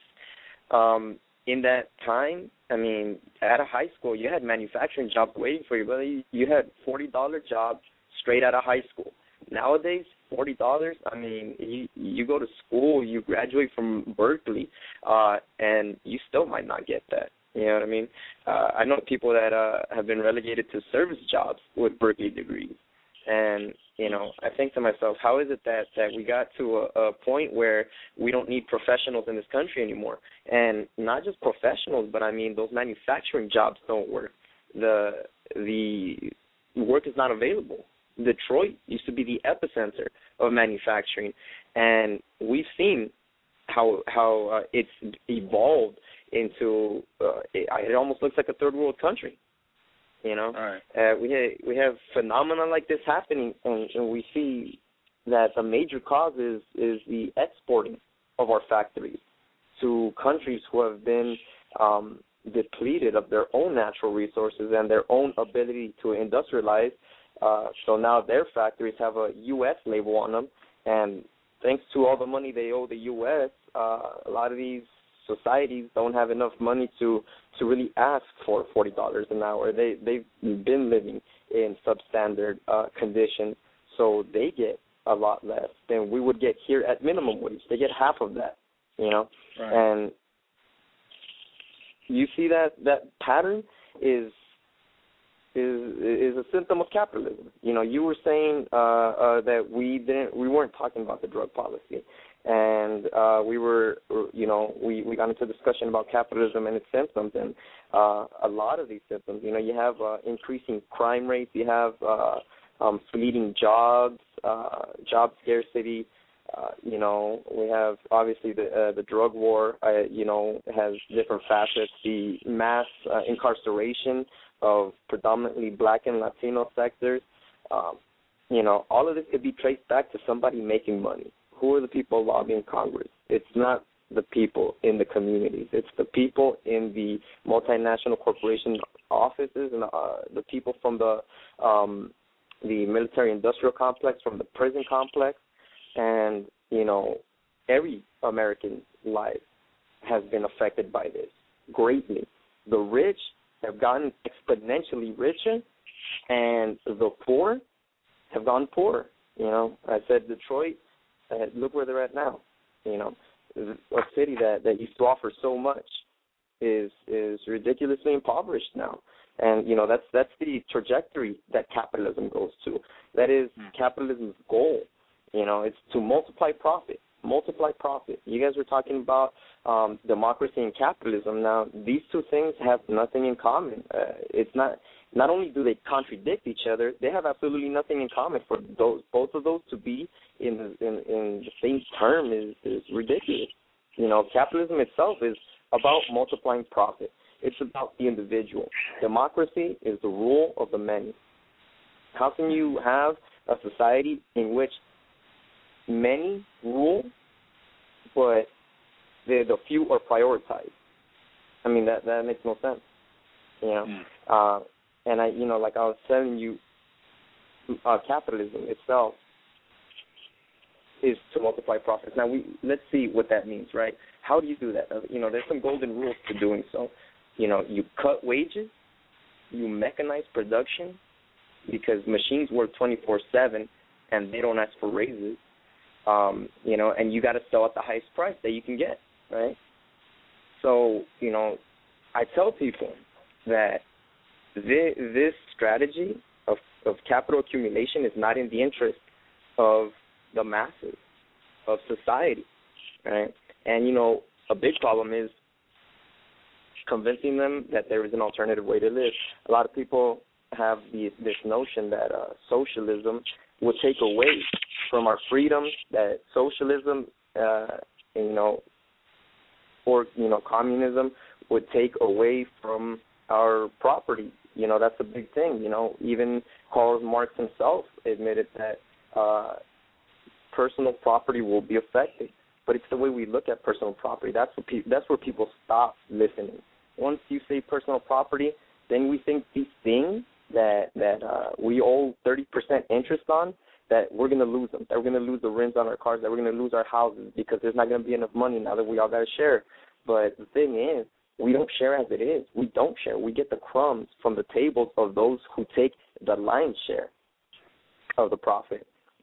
in that time, I mean, at a high school, you had manufacturing jobs waiting for you, but you had $40 jobs straight out of high school. Nowadays, $40, I mean, you go to school, you graduate from Berkeley, and you still might not get that. You know what I mean? I know people that have been relegated to service jobs with Berkeley degrees. And, I think to myself, how is it that we got to a point where we don't need professionals in this country anymore? And not just professionals, but, I mean, those manufacturing jobs don't work. The work is not available. Detroit used to be the epicenter of manufacturing, and we've seen how it's evolved into it almost looks like a third world country. Right. We have phenomena like this happening, and we see that the major cause is the exporting of our factories to countries who have been depleted of their own natural resources and their own ability to industrialize. So now their factories have a U.S. label on them, and thanks to all the money they owe the U.S., a lot of these societies don't have enough money to really ask for $40 an hour. They've been living in substandard conditions, so they get a lot less than we would get here at minimum wage. They get half of that, Right. And you see that pattern is a symptom of capitalism. You were saying that we weren't talking about the drug policy, and we got into discussion about capitalism and its symptoms, and a lot of these symptoms. You have increasing crime rates, you have fleeting jobs, job scarcity. We have obviously the drug war. Has different facets. The mass incarceration of predominantly Black and Latino sectors. All of this could be traced back to somebody making money. Who are the people lobbying Congress? It's not the people in the communities. It's the people in the multinational corporation offices and the people from the military-industrial complex, from the prison complex. And, every American life has been affected by this greatly. The rich have gotten exponentially richer, and the poor have gone poorer. I said Detroit, look where they're at now. A city that used to offer so much is ridiculously impoverished now. And that's the trajectory that capitalism goes to. That is capitalism's goal. It's to multiply profit. You guys were talking about democracy and capitalism. Now, these two things have nothing in common. It's not only do they contradict each other, they have absolutely nothing in common. For both of those to be in the same term is ridiculous. Capitalism itself is about multiplying profit. It's about the individual. Democracy is the rule of the many. How can you have a society in which many rule, but the few are prioritized? I mean, that makes no sense. And like I was telling you, capitalism itself is to multiply profits. Now let's see what that means, right? How do you do that? There's some golden rules to doing so. You cut wages, you mechanize production, because machines work 24/7 and they don't ask for raises. And you got to sell at the highest price that you can get, right? So, I tell people that this strategy of capital accumulation is not in the interest of the masses, of society, right? And, a big problem is convincing them that there is an alternative way to live. A lot of people have this notion that socialism will take away from our freedoms, that socialism, or communism would take away from our property. That's a big thing. Even Karl Marx himself admitted that personal property will be affected. But it's the way we look at personal property. That's where people stop listening. Once you say personal property, then we think these things that we owe 30% interest on, that we're going to lose them, that we're going to lose the rims on our cars, that we're going to lose our houses because there's not going to be enough money now that we all got to share. But the thing is, we don't share as it is. We don't share. We get the crumbs from the tables of those who take the lion's share of the profit.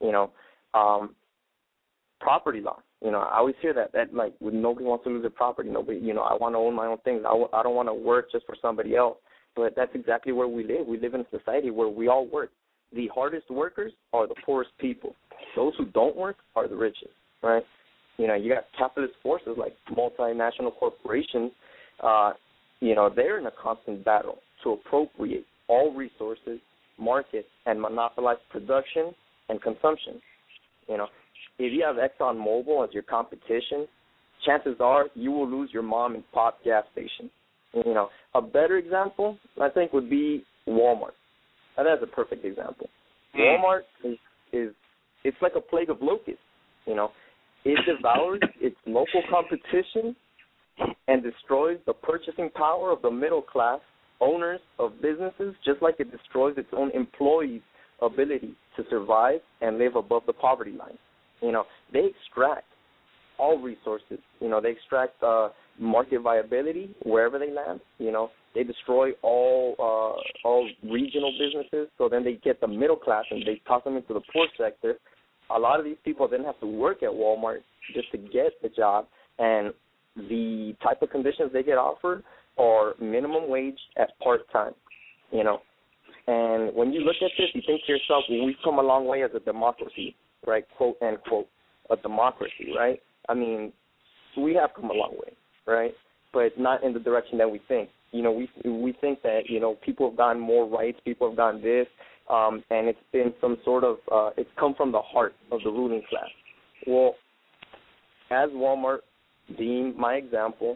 Property law. I always hear that like nobody wants to lose their property. Nobody, I want to own my own things. I don't want to work just for somebody else. But that's exactly where we live. We live in a society where we all work. The hardest workers are the poorest people. Those who don't work are the richest, right? You got capitalist forces like multinational corporations. They're in a constant battle to appropriate all resources, market, and monopolize production and consumption. If you have ExxonMobil as your competition, chances are you will lose your mom and pop gas station. A better example, I think, would be Walmart. And that's a perfect example. Walmart it's like a plague of locusts. It devours its local competition and destroys the purchasing power of the middle class owners of businesses, just like it destroys its own employees' ability to survive and live above the poverty line. They extract all resources. They extract market viability wherever they land. They destroy all regional businesses, so then they get the middle class and they toss them into the poor sector. A lot of these people then have to work at Walmart just to get the job, and the type of conditions they get offered are minimum wage at part-time, And when you look at this, you think to yourself, well, we've come a long way as a democracy, right, quote, unquote, a democracy, right? I mean, we have come a long way, right, but not in the direction that we think. We think that, people have gotten more rights, people have gotten this, and it's been some sort of, it's come from the heart of the ruling class. Well, as Walmart being my example,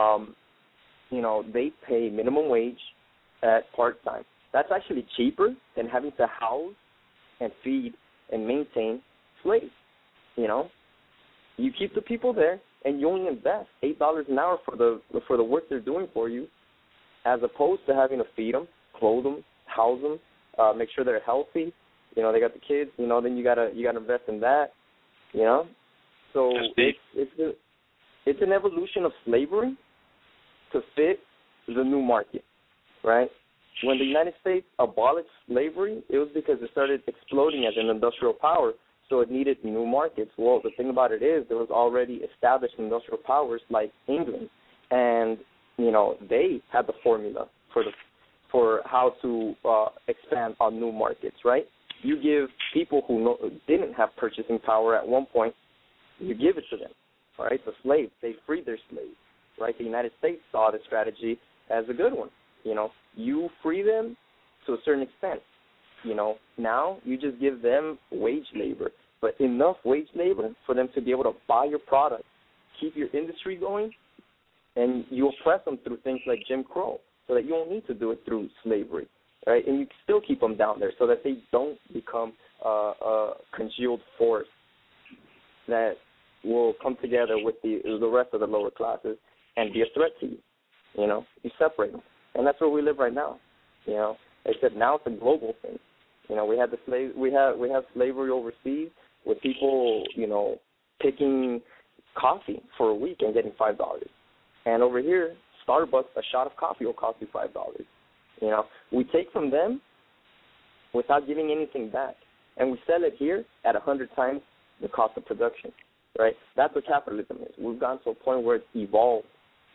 they pay minimum wage at part-time. That's actually cheaper than having to house and feed and maintain slaves. You keep the people there, and you only invest $8 an hour for the work they're doing for you, as opposed to having to feed them, clothe them, house them, make sure they're healthy. They got the kids. Then you gotta invest in that. So it's an evolution of slavery to fit the new market, right? When the United States abolished slavery, it was because it started exploding as an industrial power, so it needed new markets. Well, the thing about it is there was already established industrial powers like England, and they had the formula for how to expand on new markets, right? You give people who didn't have purchasing power at one point, you give it to them, all right? The slaves, they freed their slaves, right? The United States saw the strategy as a good one. You free them to a certain extent. Now you just give them wage labor, but enough wage labor for them to be able to buy your product, keep your industry going, and you oppress them through things like Jim Crow so that you don't need to do it through slavery, right? And you still keep them down there so that they don't become a congealed force that will come together with the rest of the lower classes and be a threat to you. You separate them. And that's where we live right now. Except now it's a global thing. We had we have slavery overseas with people, picking coffee for a week and getting $5. And over here, Starbucks, a shot of coffee will cost you $5. We take from them without giving anything back, and we sell it here at 100 times the cost of production. Right? That's what capitalism is. We've gotten to a point where it's evolved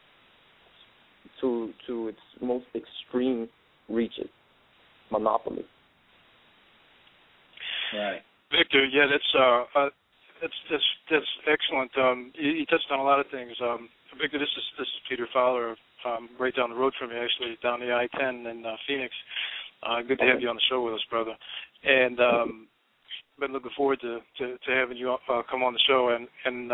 to its most extreme reaches, monopoly. Right. Victor, yeah, that's excellent. You touched on a lot of things. Victor, this is Peter Fowler, right down the road from you, actually, down the I-10 in Phoenix. Good to have you on the show with us, brother. And been looking forward to having you come on the show. And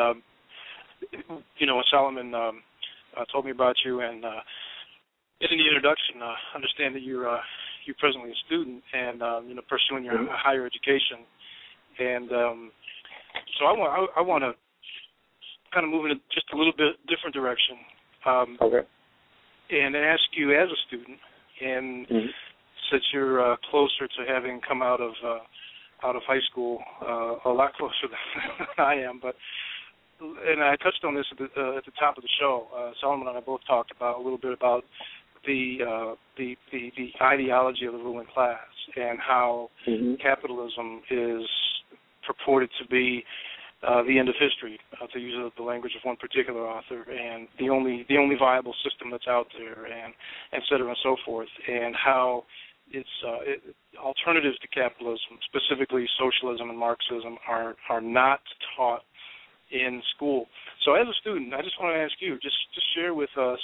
when Solomon told me about you, and in the introduction, understand that you're presently a student and pursuing your higher education. And so I want to kind of move in just a little bit different direction. Okay. And ask you as a student, and since you're closer to having come out of high school, a lot closer than I am, and I touched on this at the top of the show. Solomon and I both talked about a little bit about the ideology of the ruling class and how capitalism is purported to be the end of history, to use the language of one particular author, and the only viable system that's out there, and et cetera and so forth, and how it's alternatives to capitalism, specifically socialism and Marxism, are not taught in school. So as a student, I just want to ask you, just share with us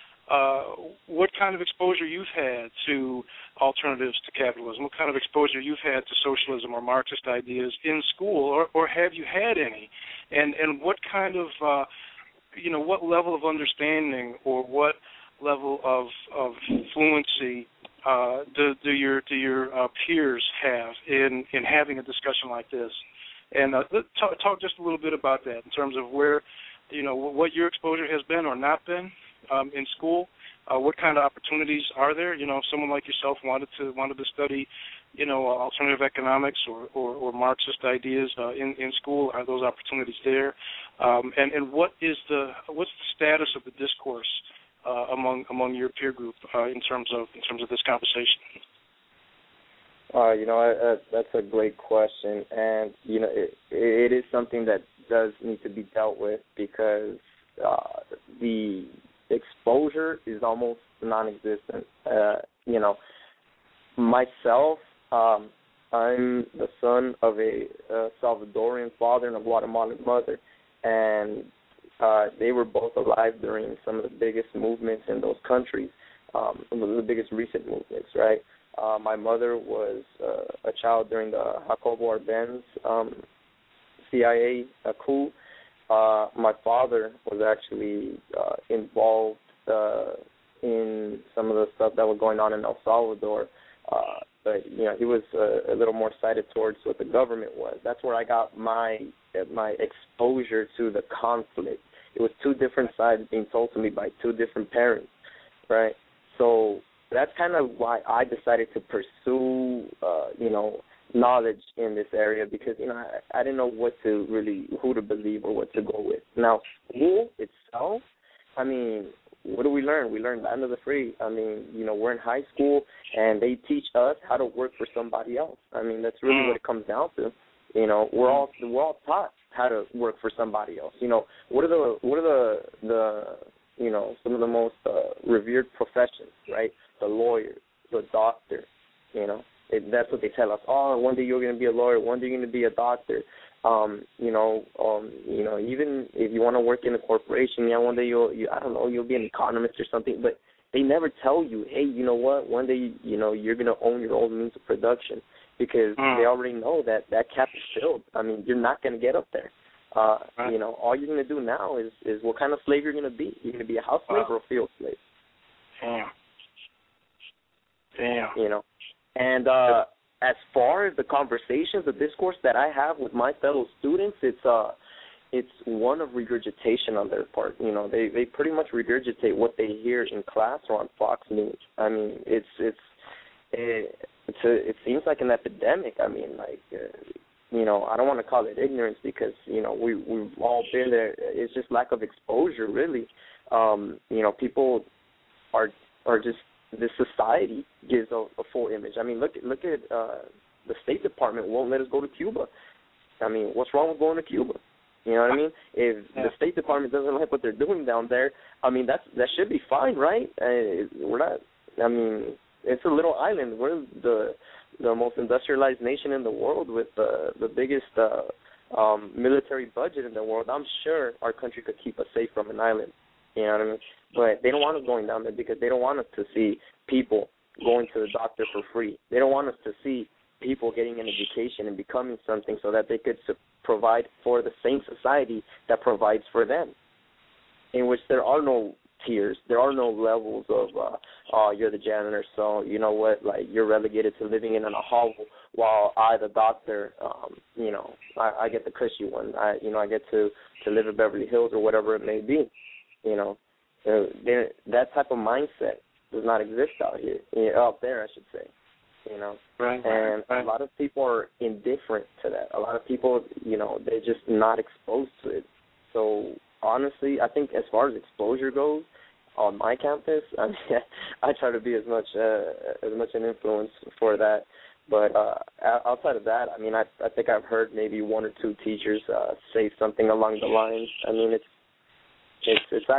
what kind of exposure you've had to alternatives to capitalism, what kind of exposure you've had to socialism or Marxist ideas in school, or have you had any, and what kind of, what level of understanding or what level of fluency do your peers have in having a discussion like this? And talk just a little bit about that in terms of where, what your exposure has been or not been in school. What kind of opportunities are there? If someone like yourself wanted to study, alternative economics or Marxist ideas in school, are those opportunities there? And what's the status of the discourse among your peer group in terms of this conversation? That's a great question, and it is something that does need to be dealt with because the exposure is almost non-existent. Myself, I'm the son of a Salvadorian father and a Guatemalan mother, and they were both alive during some of the biggest movements in those countries, some of the biggest recent movements, right? My mother was a child during the Jacobo Arbenz CIA coup. My father was actually involved in some of the stuff that was going on in El Salvador, but he was a little more sided towards what the government was. That's where I got my exposure to the conflict. It was two different sides being told to me by two different parents, right? So that's kind of why I decided to pursue, knowledge in this area because, I didn't know who to believe or what to go with. Now, school itself, what do we learn? We learn land of the free. We're in high school and they teach us how to work for somebody else. That's really what it comes down to. We're all taught how to work for somebody else. What are the some of the most revered professions, right? The lawyers, the doctor. You know, that's what they tell us. Oh, one day you're going to be a lawyer. One day you're going to be a doctor. Even if you want to work in a corporation, one day you'll be an economist or something. But they never tell you, hey, you know what? One day, you're going to own your own means of production, because they already know that cap is filled. I mean, you're not going to get up there. All you're going to do now is what kind of slave you're going to be. You're going to be a house slave or a field slave. Damn. And as far as the conversations, the discourse that I have with my fellow students, it's one of regurgitation on their part. They pretty much regurgitate what they hear in class or on Fox News. I mean, it seems like an epidemic. I mean, I don't want to call it ignorance, because we've all been there. It's just lack of exposure, really. People are just, this society gives a full image. I mean, look at the State Department won't let us go to Cuba. I mean, what's wrong with going to Cuba? You know what I mean? If the State Department doesn't like what they're doing down there, I mean, that should be fine, right? We're not. I mean, it's a little island. We're the most industrialized nation in the world, with the biggest military budget in the world. I'm sure our country could keep us safe from an island. You know what I mean? But they don't want us going down there, because they don't want us to see people going to the doctor for free. They don't want us to see people getting an education and becoming something, so that they could provide for the same society that provides for them, in which there are no tiers. There are no levels of, you're the janitor, so you know what, you're relegated to living in a hovel, while I, the doctor, I get the cushy one. I get to live in Beverly Hills or whatever it may be. That type of mindset does not exist out there, I should say. Right. And a lot of people are indifferent to that. A lot of people, they're just not exposed to it. So honestly, I think as far as exposure goes on my campus, I try to be as much an influence for that. But outside of that, I mean, I think I've heard maybe one or two teachers say something along the lines. I mean, it's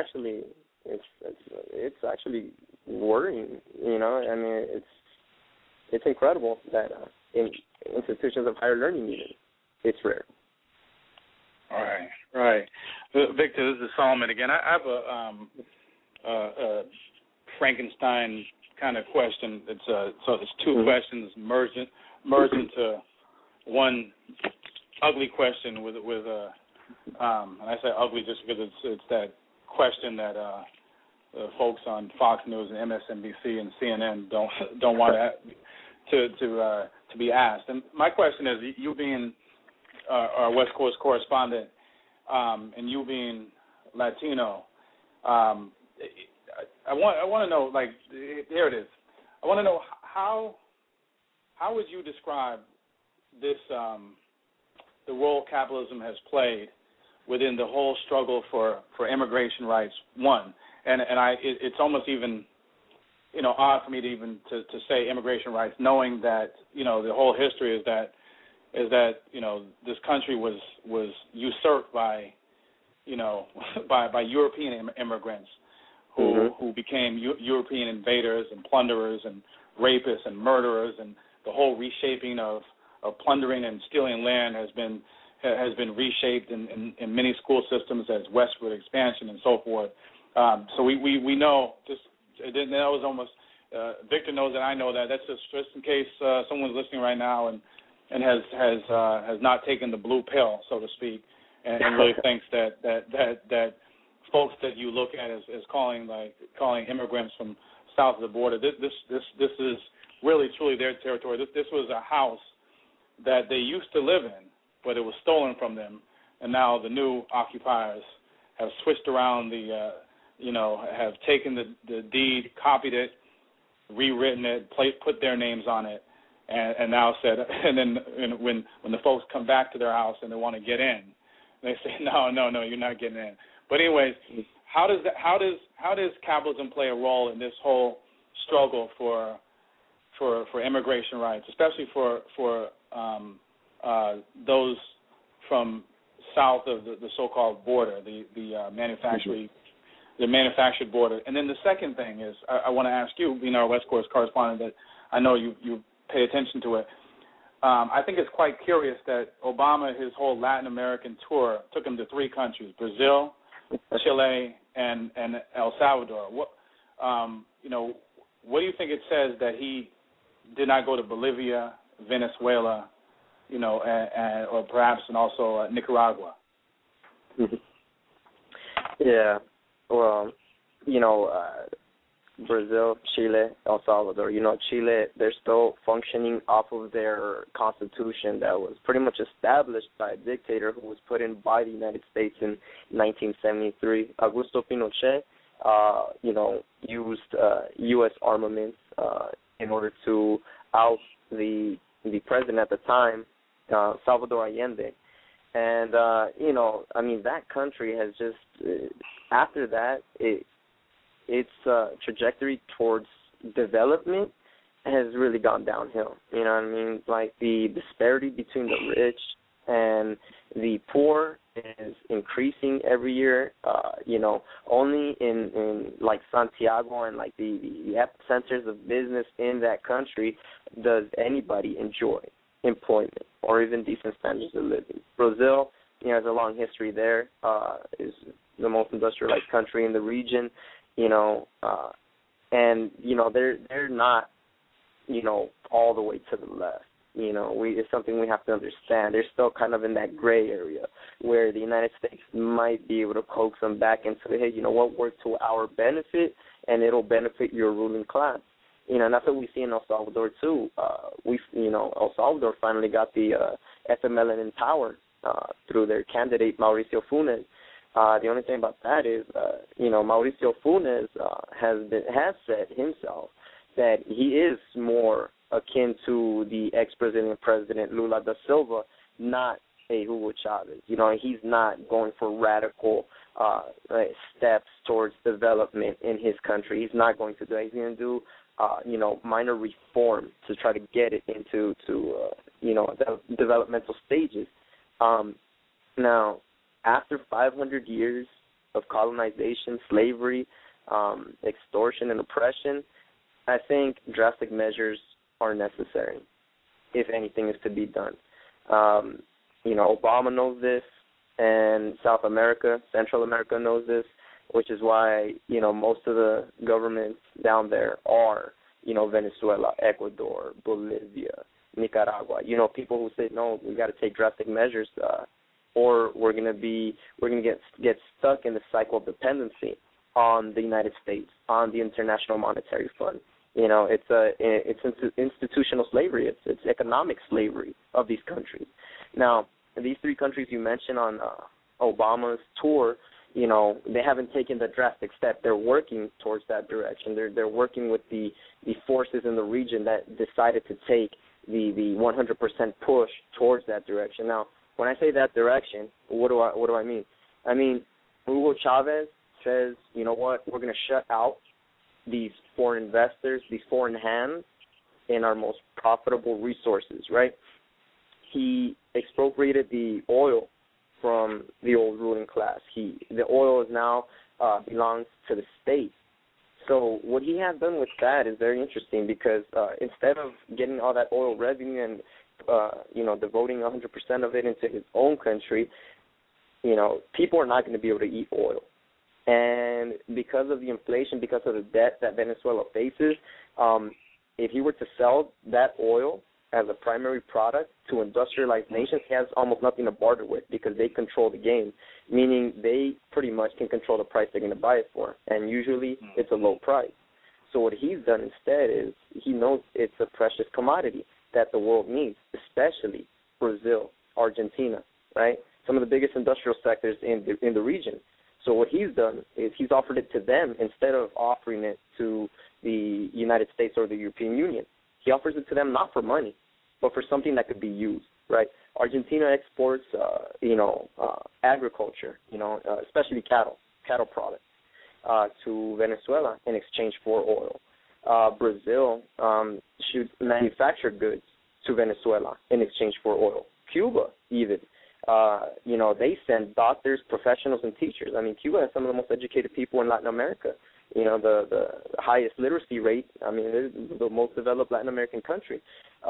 actually worrying. I mean, it's incredible that in institutions of higher learning, even, it's rare. Right. Victor, this is Solomon again. I have a Frankenstein kind of question. It's two questions merged into one ugly question with and I say ugly just because it's that question that folks on Fox News and MSNBC and CNN don't want to be asked. And my question is, you being our West Coast correspondent, and you being Latino, I want to know, here it is. I want to know how would you describe this the role capitalism has played within the whole struggle for immigration rights? One, and it's almost even odd for me to say immigration rights, knowing that the whole history is that this country was usurped by by European immigrants who became European invaders and plunderers and rapists and murderers, and the whole reshaping of plundering and stealing land has been reshaped in many school systems as westward expansion and so forth. So we know, that was almost Victor knows that I know that. That's just in case someone's listening right now and has not taken the blue pill, so to speak, and really thinks that folks that you look at as calling immigrants from south of the border, this is really truly their territory. This was a house that they used to live in, but it was stolen from them, and now the new occupiers have switched around have taken the deed, copied it, rewritten it, put their names on it, and now said, and then when the folks come back to their house and they want to get in, they say, no, you're not getting in. But anyways, how does capitalism play a role in this whole struggle for immigration rights, especially for those from south of the so-called border, the the manufactured border. And then the second thing is, I want to ask you, being our West Coast correspondent, that I know you pay attention to it. I think it's quite curious that Obama, his whole Latin American tour, took him to 3 countries: Brazil, Chile, and El Salvador. What do you think it says that he did not go to Bolivia, Venezuela, or perhaps and also Nicaragua? Yeah, well, Brazil, Chile, El Salvador. Chile, they're still functioning off of their constitution that was pretty much established by a dictator who was put in by the United States in 1973. Augusto Pinochet, used U.S. armaments in order to oust the president at the time, Salvador Allende. And, that country has just, after that, its trajectory towards development has really gone downhill. You know what I mean? Like, the disparity between the rich and the poor is increasing every year. Only in like Santiago and like the epicenters of business in that country does anybody enjoy employment or even decent standards of living. Brazil, has a long history there. Is the most industrialized country in the region. They're not, all the way to the left. It's something we have to understand. They're still kind of in that gray area where the United States might be able to coax them back into, hey, work to our benefit, and it'll benefit your ruling class. And that's what we see in El Salvador too. El Salvador finally got the FMLN in power through their candidate Mauricio Funes. The only thing about that is, Mauricio Funes has said himself that he is more akin to the ex-Brazilian president Lula da Silva, not a Hugo Chavez. He's not going for radical steps towards development in his country. He's not going to do that. He's going to do, minor reform to try to get it into developmental stages. Now, after 500 years of colonization, slavery, extortion, and oppression, I think drastic measures are necessary if anything is to be done. Obama knows this, and South America, Central America knows this, which is why, most of the governments down there are, Venezuela, Ecuador, Bolivia, Nicaragua. People who say, no, we got to take drastic measures, or we're gonna get stuck in the cycle of dependency on the United States, on the International Monetary Fund. It's institutional slavery. It's economic slavery of these countries. Now, these 3 countries you mentioned on Obama's tour, they haven't taken the drastic step. They're working towards that direction. They're working with the forces in the region that decided to take the 100% push towards that direction. Now, when I say that direction, what do I mean? I mean, Hugo Chavez says, you know what, we're going to shut out these foreign investors, these foreign hands in our most profitable resources, right? He expropriated the oil from the old ruling class. The oil is now belongs to the state. So what he has done with that is very interesting because instead of getting all that oil revenue and devoting 100% of it into his own country, people are not going to be able to eat oil. And because of the inflation, because of the debt that Venezuela faces, if he were to sell that oil as a primary product to industrialized nations, he has almost nothing to barter with because they control the game, meaning they pretty much can control the price they're going to buy it for, and usually it's a low price. So what he's done instead is he knows it's a precious commodity that the world needs, especially Brazil, Argentina, right? Some of the biggest industrial sectors in the region. So what he's done is he's offered it to them instead of offering it to the United States or the European Union. He offers it to them not for money, but for something that could be used, right? Argentina exports, agriculture, especially cattle products, to Venezuela in exchange for oil. Brazil should manufacture goods to Venezuela in exchange for oil. Cuba, even, They send doctors, professionals, and teachers. I mean, Cuba has some of the most educated people in Latin America. The highest literacy rate. I mean, it is the most developed Latin American country.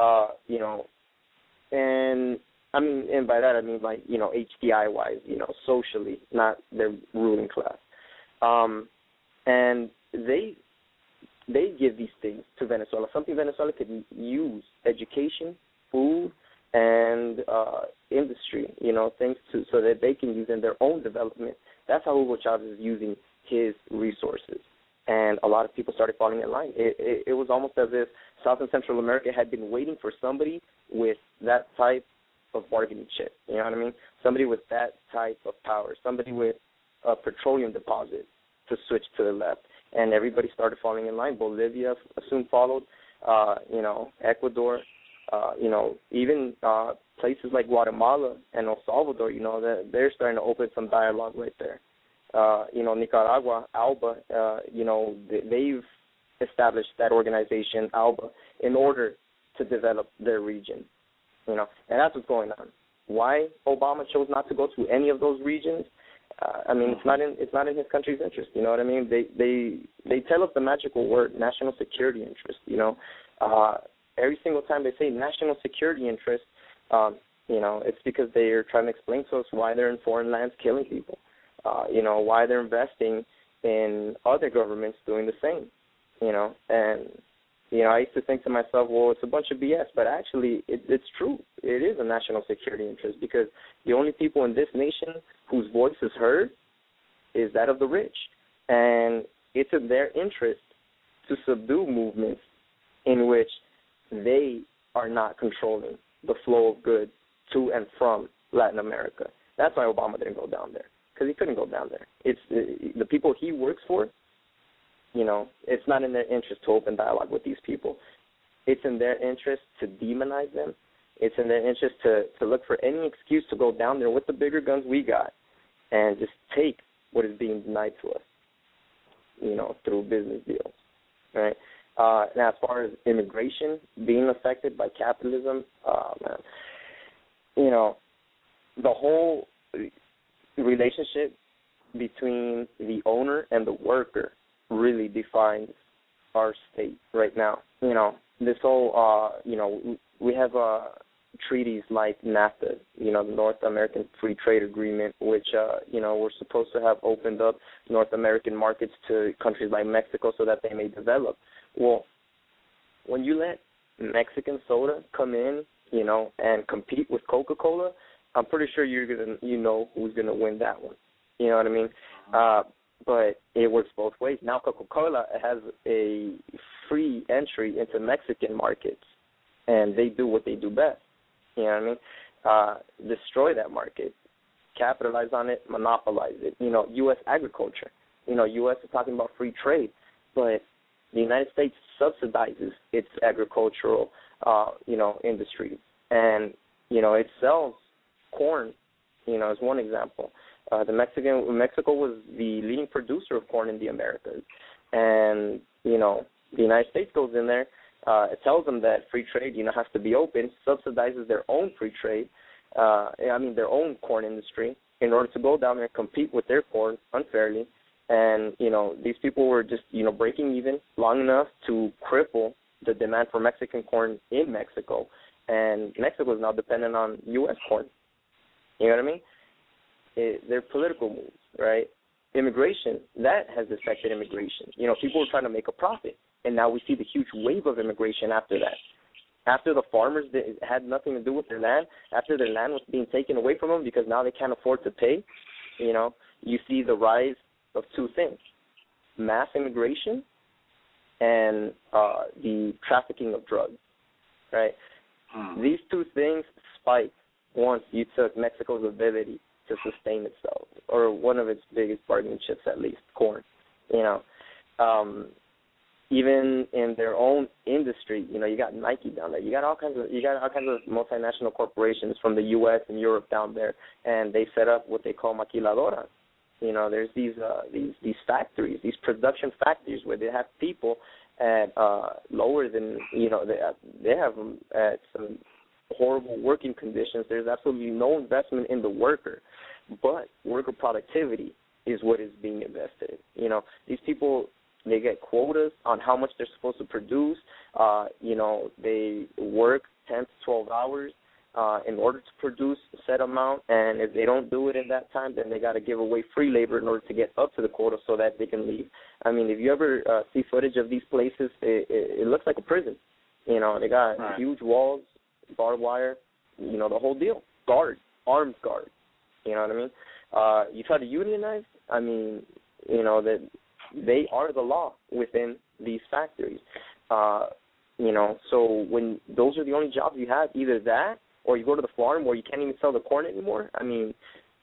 And by that I mean like, HDI wise, socially, not their ruling class. And they give these things to Venezuela. Something Venezuela could use: education, food, and industry. Things so that they can use in their own development. That's how Hugo Chavez is using his resources. And a lot of people started falling in line. It was almost as if South and Central America had been waiting for somebody with that type of bargaining chip. You know what I mean? Somebody with that type of power, somebody with a petroleum deposit to switch to the left. And everybody started falling in line. Bolivia soon followed, Ecuador, even places like Guatemala and El Salvador, they're starting to open some dialogue right there. Nicaragua, ALBA, they've established that organization, ALBA, in order to develop their region, and that's what's going on. Why Obama chose not to go to any of those regions? It's not in his country's interest. You know what I mean? They tell us the magical word, national security interest. Every single time they say national security interest, it's because they're trying to explain to us why they're in foreign lands killing people. Why they're investing in other governments doing the same, and, I used to think to myself, well, it's a bunch of BS, but actually it's true. It is a national security interest because the only people in this nation whose voice is heard is that of the rich, and it's in their interest to subdue movements in which they are not controlling the flow of goods to and from Latin America. That's why Obama didn't go down there. Because he couldn't go down there. It's the people he works for, it's not in their interest to open dialogue with these people. It's in their interest to demonize them. It's in their interest to look for any excuse to go down there with the bigger guns we got and just take what is being denied to us, through business deals, right? Now, as far as immigration being affected by capitalism, the whole relationship between the owner and the worker really defines our state right now. This whole, we have treaties like NAFTA, the North American Free Trade Agreement, which, we're supposed to have opened up North American markets to countries like Mexico so that they may develop. Well, when you let Mexican soda come in, and compete with Coca-Cola, I'm pretty sure who's gonna win that one. You know what I mean? But it works both ways. Now Coca-Cola has a free entry into Mexican markets, and they do what they do best. You know what I mean? Destroy that market, capitalize on it, monopolize it. U.S. agriculture. U.S. is talking about free trade, but the United States subsidizes its agricultural, industry, and it sells corn, as one example. Mexico was the leading producer of corn in the Americas. And, the United States goes in there, it tells them that free trade, has to be open, subsidizes their own free trade, their own corn industry in order to go down there and compete with their corn unfairly. And, these people were just, breaking even long enough to cripple the demand for Mexican corn in Mexico. And Mexico is now dependent on U.S. corn. You know what I mean? They're political moves, right? Immigration, that has affected immigration. People were trying to make a profit, and now we see the huge wave of immigration after that. After the farmers had nothing to do with their land, after their land was being taken away from them because now they can't afford to pay, you see the rise of two things: mass immigration and the trafficking of drugs, right? These two things spiked once you took Mexico's ability to sustain itself, or one of its biggest bargaining chips, at least, corn. Even in their own industry, you got Nike down there. You got all kinds of multinational corporations from the U.S. and Europe down there, and they set up what they call maquiladoras. There's these factories, these production factories where they have people at lower than, they have them at some horrible working conditions. There's absolutely no investment in the worker, but worker productivity is what is being invested in. You know, these people, they get quotas on how much they're supposed to produce. You know, they work 10 to 12 hours in order to produce a set amount, and if they don't do it in that time, then they got to give away free labor in order to get up to the quota so that they can leave. I mean, if you ever see footage of these places, it looks like a prison. You know, they got huge walls, barbed wire, you know, the whole deal. Guard, armed guard. You know what I mean? You try to unionize, I mean, you know, that they are the law within these factories. You know, so when those are the only jobs you have, either that or you go to the farm where you can't even sell the corn anymore. I mean,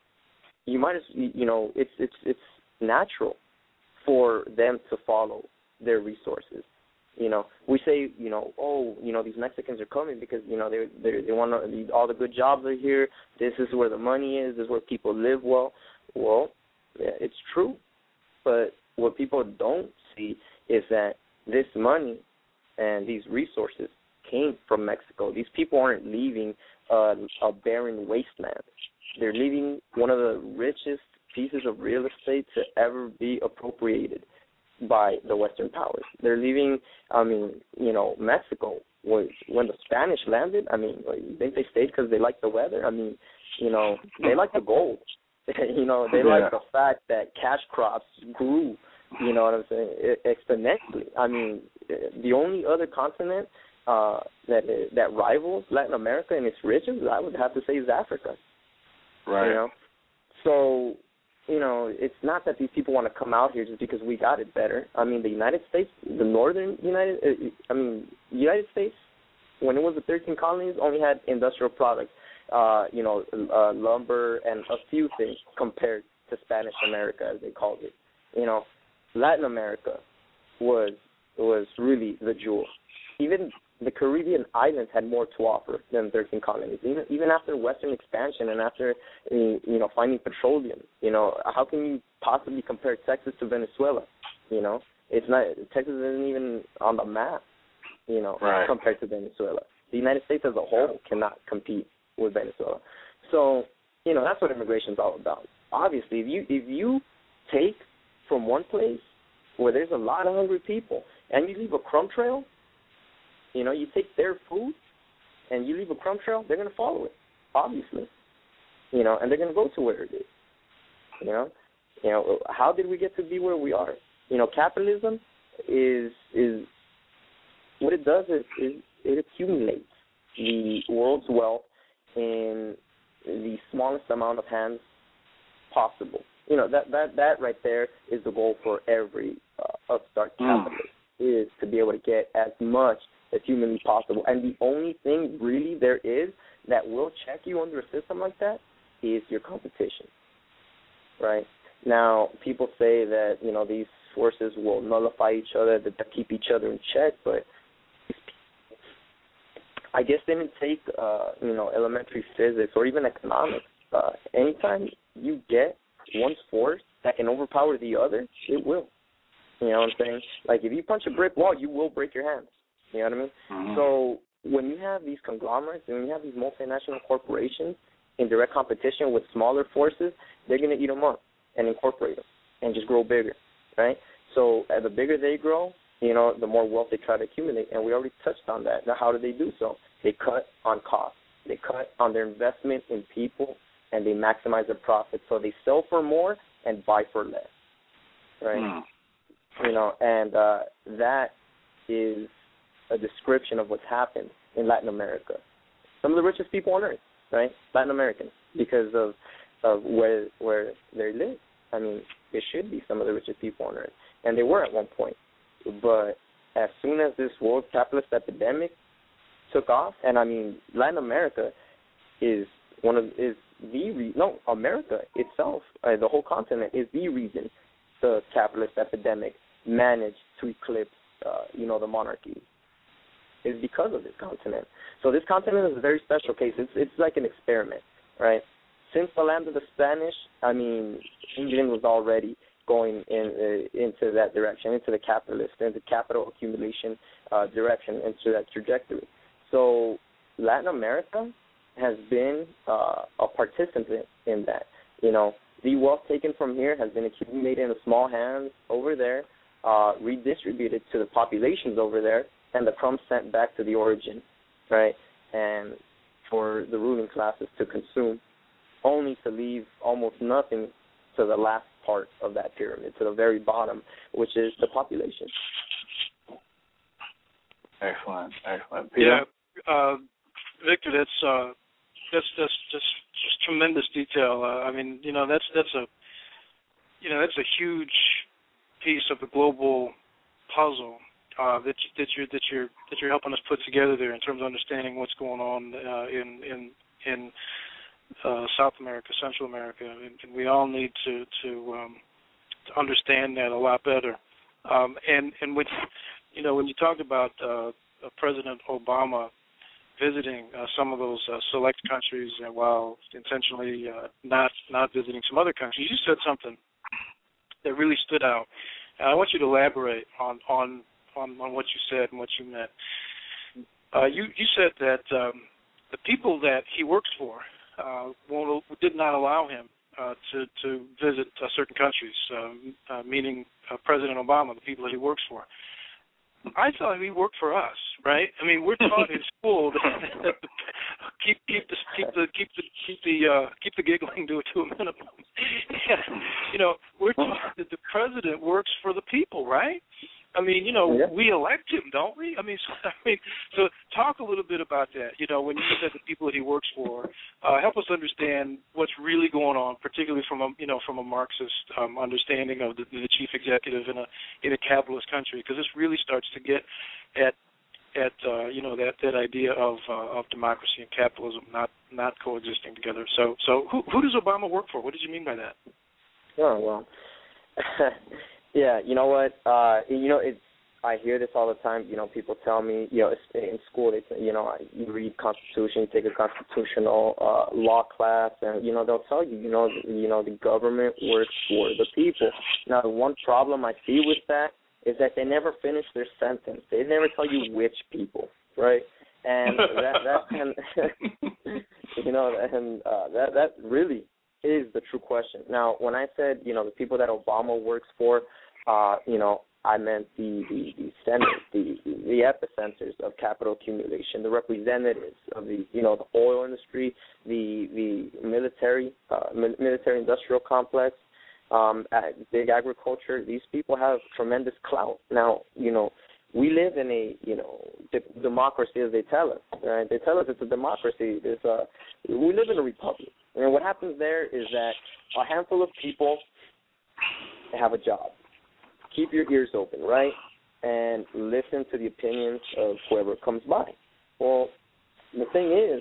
you might as, you know, it's natural for them to follow their resources. You know, we say, you know, oh, you know, these Mexicans are coming because, you know, they want to, all the good jobs are here. This is where the money is. This is where people live well. Well, yeah, it's true. But what people don't see is that this money and these resources came from Mexico. These people aren't leaving a barren wasteland. They're leaving one of the richest pieces of real estate to ever be appropriated by the Western powers. They're leaving, I mean, you know, Mexico, when the Spanish landed, I mean, you think they stayed because they liked the weather? I mean, you know, they like the gold. You know, they like the fact that cash crops grew, you know what I'm saying, exponentially. I mean, the only other continent that rivals Latin America in its riches, I would have to say, is Africa. Right. You know? So, you know, it's not that these people want to come out here just because we got it better. I mean, the United States, the northern United States, when it was the 13 colonies, only had industrial products, you know, lumber and a few things compared to Spanish America, as they called it. You know, Latin America was really the jewel. Even the Caribbean islands had more to offer than 13 colonies. Even after Western expansion and after, you know, finding petroleum, you know, how can you possibly compare Texas to Venezuela? You know, it's not, Texas isn't even on the map, you know, compared to Venezuela. The United States as a whole cannot compete with Venezuela. So, you know, that's what immigration is all about. Obviously, if you take from one place where there's a lot of hungry people and you leave a crumb trail, you know, you take their food and you leave a crumb trail, they're going to follow it, obviously. You know, and they're going to go to where it is. You know, how did we get to be where we are? You know, capitalism is what it does is it accumulates the world's wealth in the smallest amount of hands possible. You know, that right there is the goal for every upstart capitalist, is to be able to get as much as humanly possible. And the only thing really there is that will check you under a system like that is your competition, right? Now, people say that, you know, these forces will nullify each other, that they keep each other in check, but I guess they didn't take, you know, elementary physics or even economics. Anytime you get one force that can overpower the other, it will. You know what I'm saying? Like, if you punch a brick wall, you will break your hands. You know what I mean? Mm-hmm. So when you have these conglomerates and when you have these multinational corporations in direct competition with smaller forces, they're going to eat them up and incorporate them and just grow bigger, right? So the bigger they grow, you know, the more wealth they try to accumulate. And we already touched on that. Now, how do they do so? They cut on costs. They cut on their investment in people, and they maximize their profits. So they sell for more and buy for less, right? You know, and that is a description of what's happened in Latin America. Some of the richest people on earth, right? Latin Americans, because of where they live. I mean, it should be some of the richest people on earth, and they were at one point. But as soon as this world capitalist epidemic took off, and I mean, Latin America is America itself, the whole continent is the reason the capitalist epidemic managed to eclipse, you know, the monarchy. Is because of this continent. So this continent is a very special case. It's like an experiment, right? Since the land of the Spanish, I mean, England was already going into that direction, into the capitalist, into capital accumulation direction, into that trajectory. So Latin America has been a participant in that. You know, the wealth taken from here has been accumulated in small hands over there, redistributed to the populations over there, and the crumbs sent back to the origin, right? And for the ruling classes to consume, only to leave almost nothing to the last part of that pyramid, to the very bottom, which is the population. Excellent. Peter? Yeah, Victor, that's just tremendous detail. I mean, you know, that's a huge piece of the global puzzle that you're helping us put together there in terms of understanding what's going on in South America, Central America, and we all need to understand that a lot better. And when you talked about President Obama visiting some of those select countries while intentionally not visiting some other countries, you said something that really stood out. And I want you to elaborate on what you said and what you meant. You said that the people that he works for did not allow him to visit certain countries, meaning President Obama, the people that he works for. I thought he worked for us, right? I mean, we're taught in school that keep the giggling to a minimum. You know, we're taught that the president works for the people, right? I mean, you know, we elect him, don't we? I mean, so talk a little bit about that. You know, when you said the people that he works for, help us understand what's really going on, particularly from a Marxist understanding of the chief executive in a capitalist country, because this really starts to get at that idea of democracy and capitalism not coexisting together. So who does Obama work for? What did you mean by that? Oh well. Yeah, you know what? I hear this all the time. You know, people tell me, you know, in school, you read Constitution, you take a constitutional law class, and they'll tell you, the government works for the people. Now, the one problem I see with that is that they never finish their sentence. They never tell you which people, right? And that really is the true question. Now, when I said, the people that Obama works for, I meant the centers, the epicenters of capital accumulation, the representatives of the oil industry, the military industrial complex, big agriculture. These people have tremendous clout. Now, we live in a democracy, as they tell us. Right? They tell us it's a democracy. We live in a republic. And what happens there is that a handful of people have a job. Keep your ears open, right? And listen to the opinions of whoever comes by. Well, the thing is,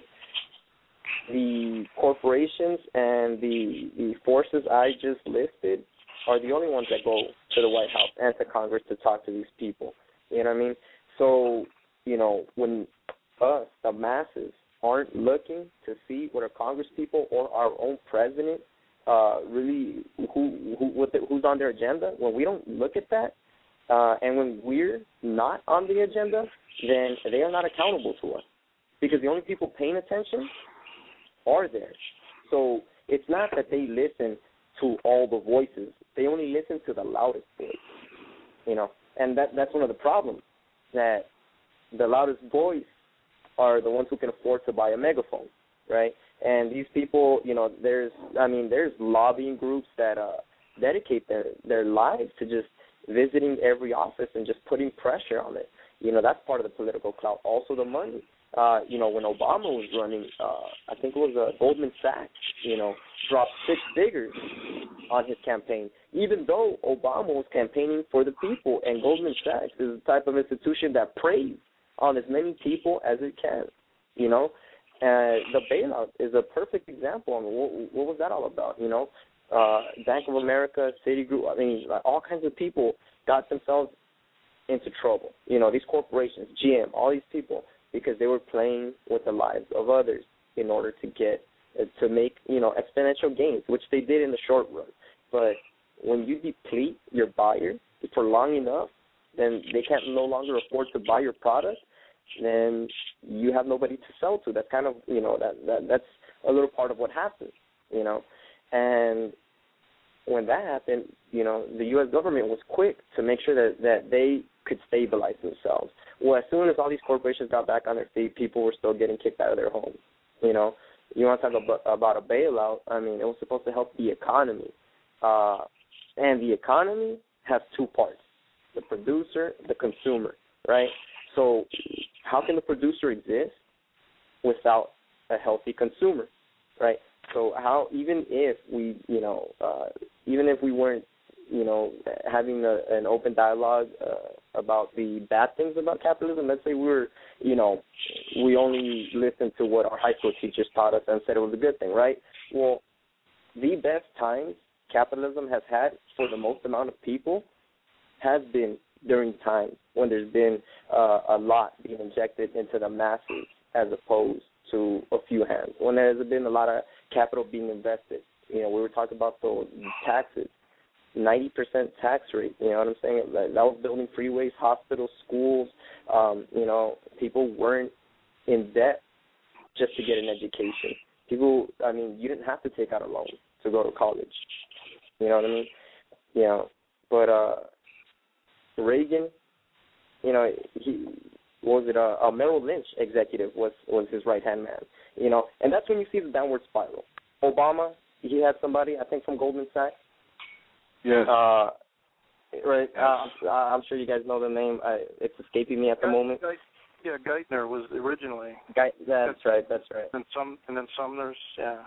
the corporations and the forces I just listed are the only ones that go to the White House and to Congress to talk to these people. You know what I mean? So, when us, the masses, aren't looking to see what our Congress people or our own president really who's on their agenda, when we don't look at that, and when we're not on the agenda, then they are not accountable to us, because the only people paying attention are there. So it's not that they listen to all the voices; they only listen to the loudest voice. And that's one of the problems, that the loudest voice are the ones who can afford to buy a megaphone, right? And these people, there's lobbying groups that dedicate their lives to just visiting every office and just putting pressure on it. That's part of the political clout. Also the money. When Obama was running, I think it was Goldman Sachs, dropped 6 figures on his campaign, even though Obama was campaigning for the people. And Goldman Sachs is the type of institution that preys on as many people as it can, The bailout is a perfect example. I mean, what was that all about? Bank of America, Citigroup, all kinds of people got themselves into trouble. These corporations, GM, all these people, because they were playing with the lives of others in order to make exponential gains, which they did in the short run. But when you deplete your buyer for long enough, then they can't no longer afford to buy your product. then you have nobody to sell to. That's kind of, that's a little part of what happens, And when that happened, the U.S. government was quick to make sure that they could stabilize themselves. Well, as soon as all these corporations got back on their feet, people were still getting kicked out of their homes. You want to talk about a bailout, it was supposed to help the economy. And the economy has two parts, the producer, the consumer, right? So how can the producer exist without a healthy consumer, right? So how, even if we weren't, having an open dialogue about the bad things about capitalism, let's say we only listened to what our high school teachers taught us and said it was a good thing, right? Well, the best times capitalism has had for the most amount of people has been during times when there's been a lot being injected into the masses as opposed to a few hands. When there's been a lot of capital being invested. We were talking about the taxes, 90% tax rate, you know what I'm saying? That was building freeways, hospitals, schools. People weren't in debt just to get an education. People, you didn't have to take out a loan to go to college. You know what I mean? But Reagan, a Merrill Lynch executive was his right-hand man, and that's when you see the downward spiral. Obama, he had somebody, I think, from Goldman Sachs. Yes. Right. I'm sure you guys know the name. It's escaping me at the moment. Geithner was originally. That's right. And then Sumner's, yeah.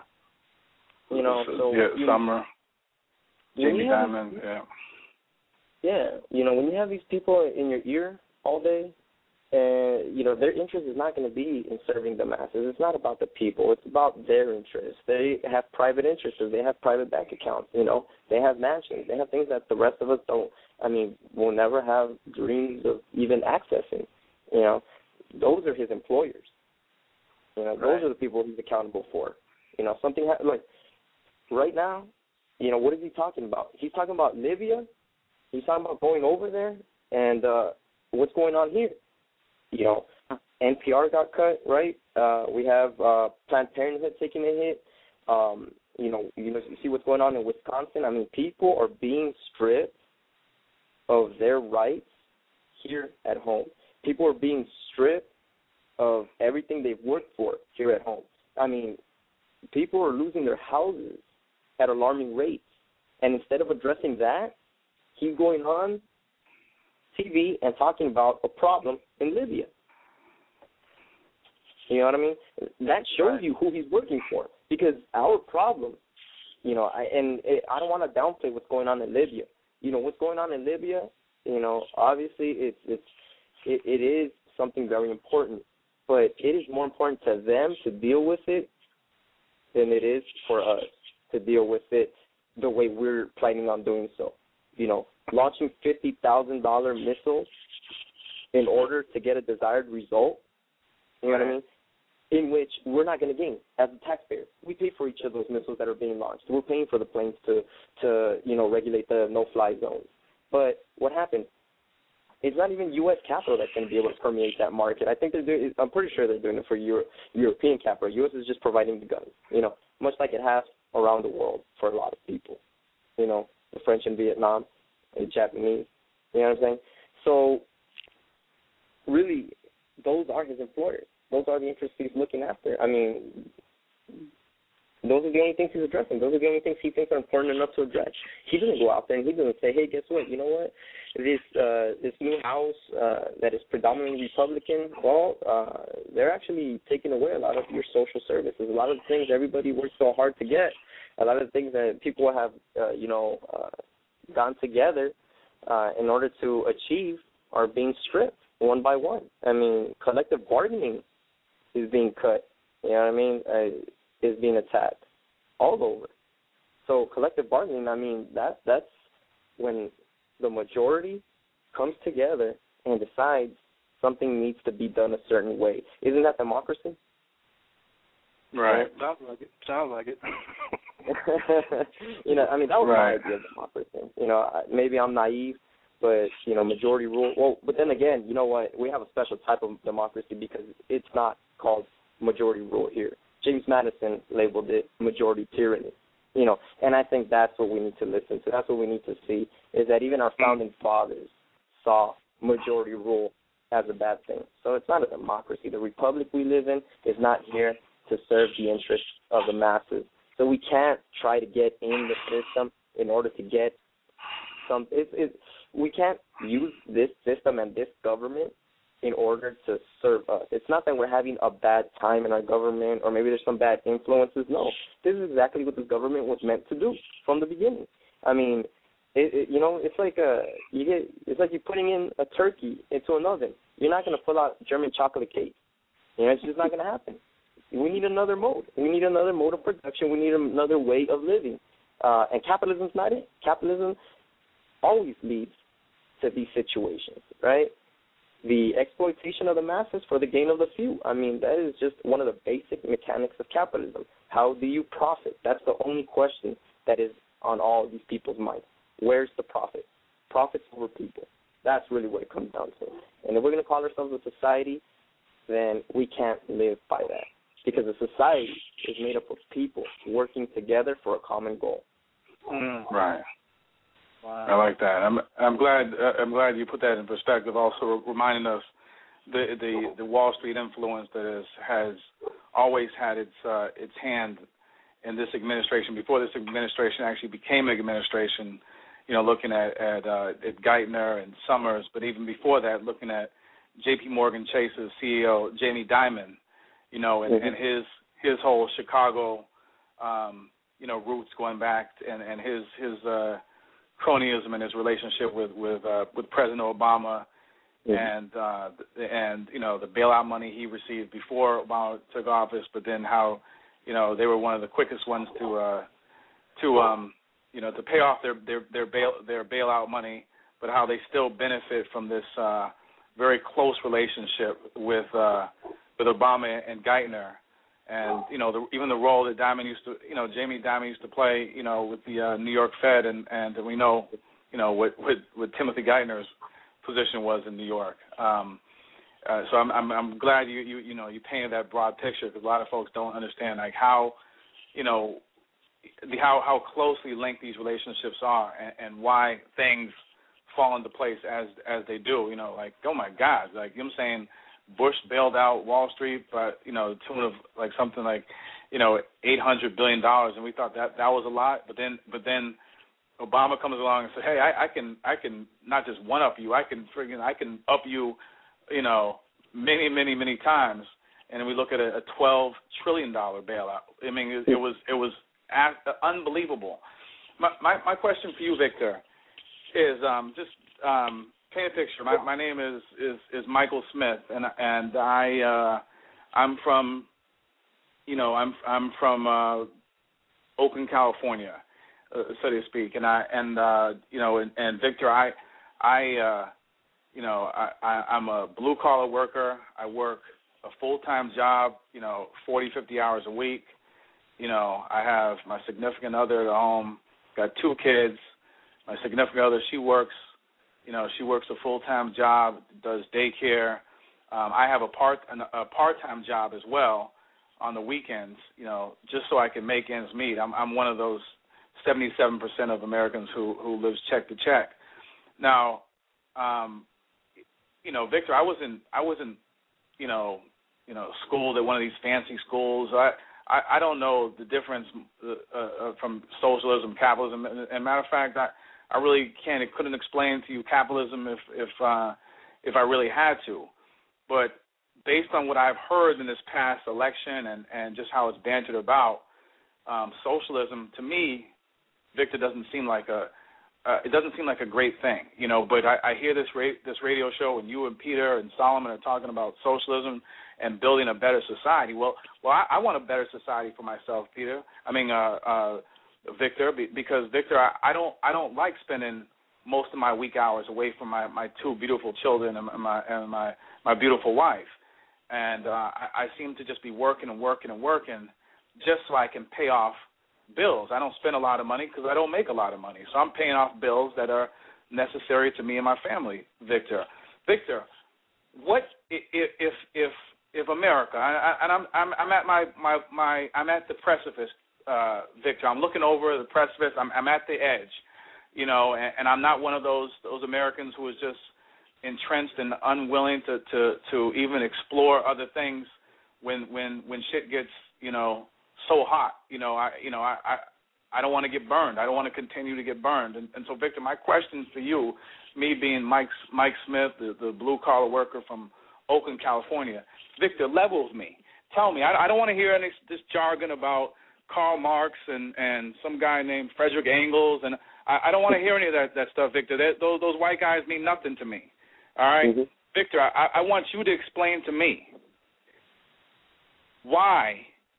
Sumner. Jamie Dimon, Yeah, when you have these people in your ear all day, and, their interest is not going to be in serving the masses. It's not about the people. It's about their interests. They have private interests. They have private bank accounts, They have mansions. They have things that the rest of us don't, will never have dreams of even accessing, Those are his employers. Those are the people he's accountable for. Something like right now, what is he talking about? He's talking about Libya. He's talking about going over there and what's going on here. NPR got cut, right? We have Planned Parenthood taking a hit. You see what's going on in Wisconsin. People are being stripped of their rights here at home. People are being stripped of everything they've worked for here at home. People are losing their houses at alarming rates. And instead of addressing that, he's going on TV and talking about a problem in Libya. You know what I mean? That shows you who he's working for. Because our problem, I don't want to downplay what's going on in Libya. What's going on in Libya, obviously it is something very important. But it is more important to them to deal with it than it is for us to deal with it the way we're planning on doing so. Launching $50,000 missiles in order to get a desired result, you know what I mean, in which we're not going to gain as a taxpayer. We pay for each of those missiles that are being launched. We're paying for the planes to regulate the no-fly zones. But what happened? It's not even U.S. capital that's going to be able to permeate that market. I'm pretty sure they're doing it for European capital. U.S. is just providing the guns, much like it has around the world for a lot of people, the French in Vietnam, and the Japanese, you know what I'm saying? So, really, those are his employers. Those are the interests he's looking after. Those are the only things he's addressing. Those are the only things he thinks are important enough to address. He doesn't go out there and he doesn't say, hey, guess what? You know what? This new house that is predominantly Republican, they're actually taking away a lot of your social services, a lot of the things everybody works so hard to get, a lot of the things that people have, gone together in order to achieve are being stripped one by one. Collective bargaining is being cut, is being attacked all over. So collective bargaining, that's when the majority comes together and decides something needs to be done a certain way. Isn't that democracy? Right. Sounds like it. That was my idea of democracy. Maybe I'm naive, But, you know, majority rule. Well, but then again, you know what? We have a special type of democracy because it's not called majority rule here. James Madison labeled it majority tyranny. You know, and I think that's what we need to listen to. That's what we need to see, is that even our founding fathers saw majority rule as a bad thing. So it's not a democracy. The republic we live in is not here to serve the interests of the masses. So we can't try to get in the system in order to get some. We can't use this system and this government in order to serve us. It's not that we're having a bad time in our government or maybe there's some bad influences. No, this is exactly what this government was meant to do from the beginning. I mean, you know, it's like it's like you're putting in a turkey into an oven. You're not going to pull out German chocolate cake. You know, it's just not going to happen. We need another mode. We need another mode of production. We need another way of living. And capitalism's not it. Capitalism always leads to these situations, right? The exploitation of the masses for the gain of the few. I mean, that is just one of the basic mechanics of capitalism. How do you profit? That's the only question that is on all of these people's minds. Where's the profit? Profits over people. That's really what it comes down to. And if we're going to call ourselves a society, then we can't live by that. Because a society is made up of people working together for a common goal. Right. Wow. I like that. I'm glad you put that in perspective. Also reminding us the Wall Street influence that has always had its hand in this administration. Before this administration actually became an administration, you know, looking at Geithner and Summers, but even before that, looking at J.P. Morgan Chase's CEO Jamie Dimon, you know, and his whole Chicago, you know, roots going back, and his cronyism and his relationship with President Obama, and you know, the bailout money he received before Obama took office, but then how, you know, they were one of the quickest ones to you know, to pay off their bailout money, but how they still benefit from this very close relationship with Obama and Geithner. And, you know, even the role that Jamie Dimon used to play, you know, with the New York Fed, and we know, you know, what Timothy Geithner's position was in New York. So I'm glad you know, you painted that broad picture, because a lot of folks don't understand, like, how, you know, how closely linked these relationships are, and why things fall into place as they do. You know, like, oh my God, like, you know what I'm saying, Bush bailed out Wall Street, but, you know, to the tune of like something like, you know, $800 billion, and we thought that was a lot. But then Obama comes along and says, hey, I can not just one up you, I can up you, you know, many times. And we look at a $12 trillion bailout. I mean, it was unbelievable. My question for you, Victor, is just paint a picture. My name is Michael Smith, and I'm from, you know, I'm from Oakland, California, so to speak. And you know, and Victor, you know, I'm a blue collar worker. I work a full-time job, you know, 40, 50 hours a week. You know, I have my significant other at home, got 2 kids. My significant other, she works a full-time job, does daycare. I have a part-time job as well on the weekends, you know, just so I can make ends meet. I'm one of those 77% of Americans who lives check to check. Now, you know, Victor, I wasn't, you know, schooled at one of these fancy schools. I don't know the difference from socialism, capitalism. And matter of fact, I really couldn't explain to you capitalism if I really had to. But based on what I've heard in this past election and just how it's bantered about, socialism to me, Victor, doesn't seem like a great thing, you know. But I hear this radio show, and you and Peter and Solomon are talking about socialism and building a better society. Well, I want a better society for myself, Peter. I mean, Victor, because Victor, I don't like spending most of my week hours away from my 2 beautiful children and my beautiful wife, and I seem to just be working just so I can pay off bills. I don't spend a lot of money because I don't make a lot of money, so I'm paying off bills that are necessary to me and my family, Victor. Victor, what if America, and I'm at the precipice, Victor. I'm looking over the precipice. I'm at the edge, and I'm not one of those Americans who is just entrenched and unwilling to even explore other things when shit gets so hot. I don't want to get burned. I don't want to continue to get burned. And so, Victor, my question for you, me being Mike Smith, the blue-collar worker from Oakland, California, Victor, levels me. Tell me. I don't want to hear this jargon about Karl Marx and some guy named Frederick Engels, and I don't want to hear any of that stuff, Victor. Those white guys mean nothing to me. All right? Mm-hmm. Victor, I want you to explain to me why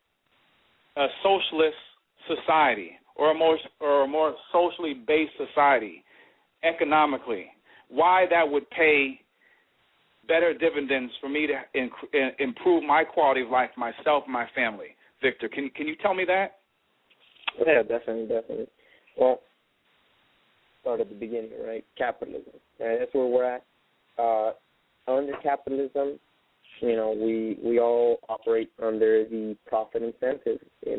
a socialist society or a more socially based society economically, why that would pay better dividends for me to improve my quality of life, myself and my family. Victor, can you tell me that? Yeah, definitely. Well, start at the beginning, right? Capitalism. And that's where we're at. Under capitalism, we all operate under the profit incentive.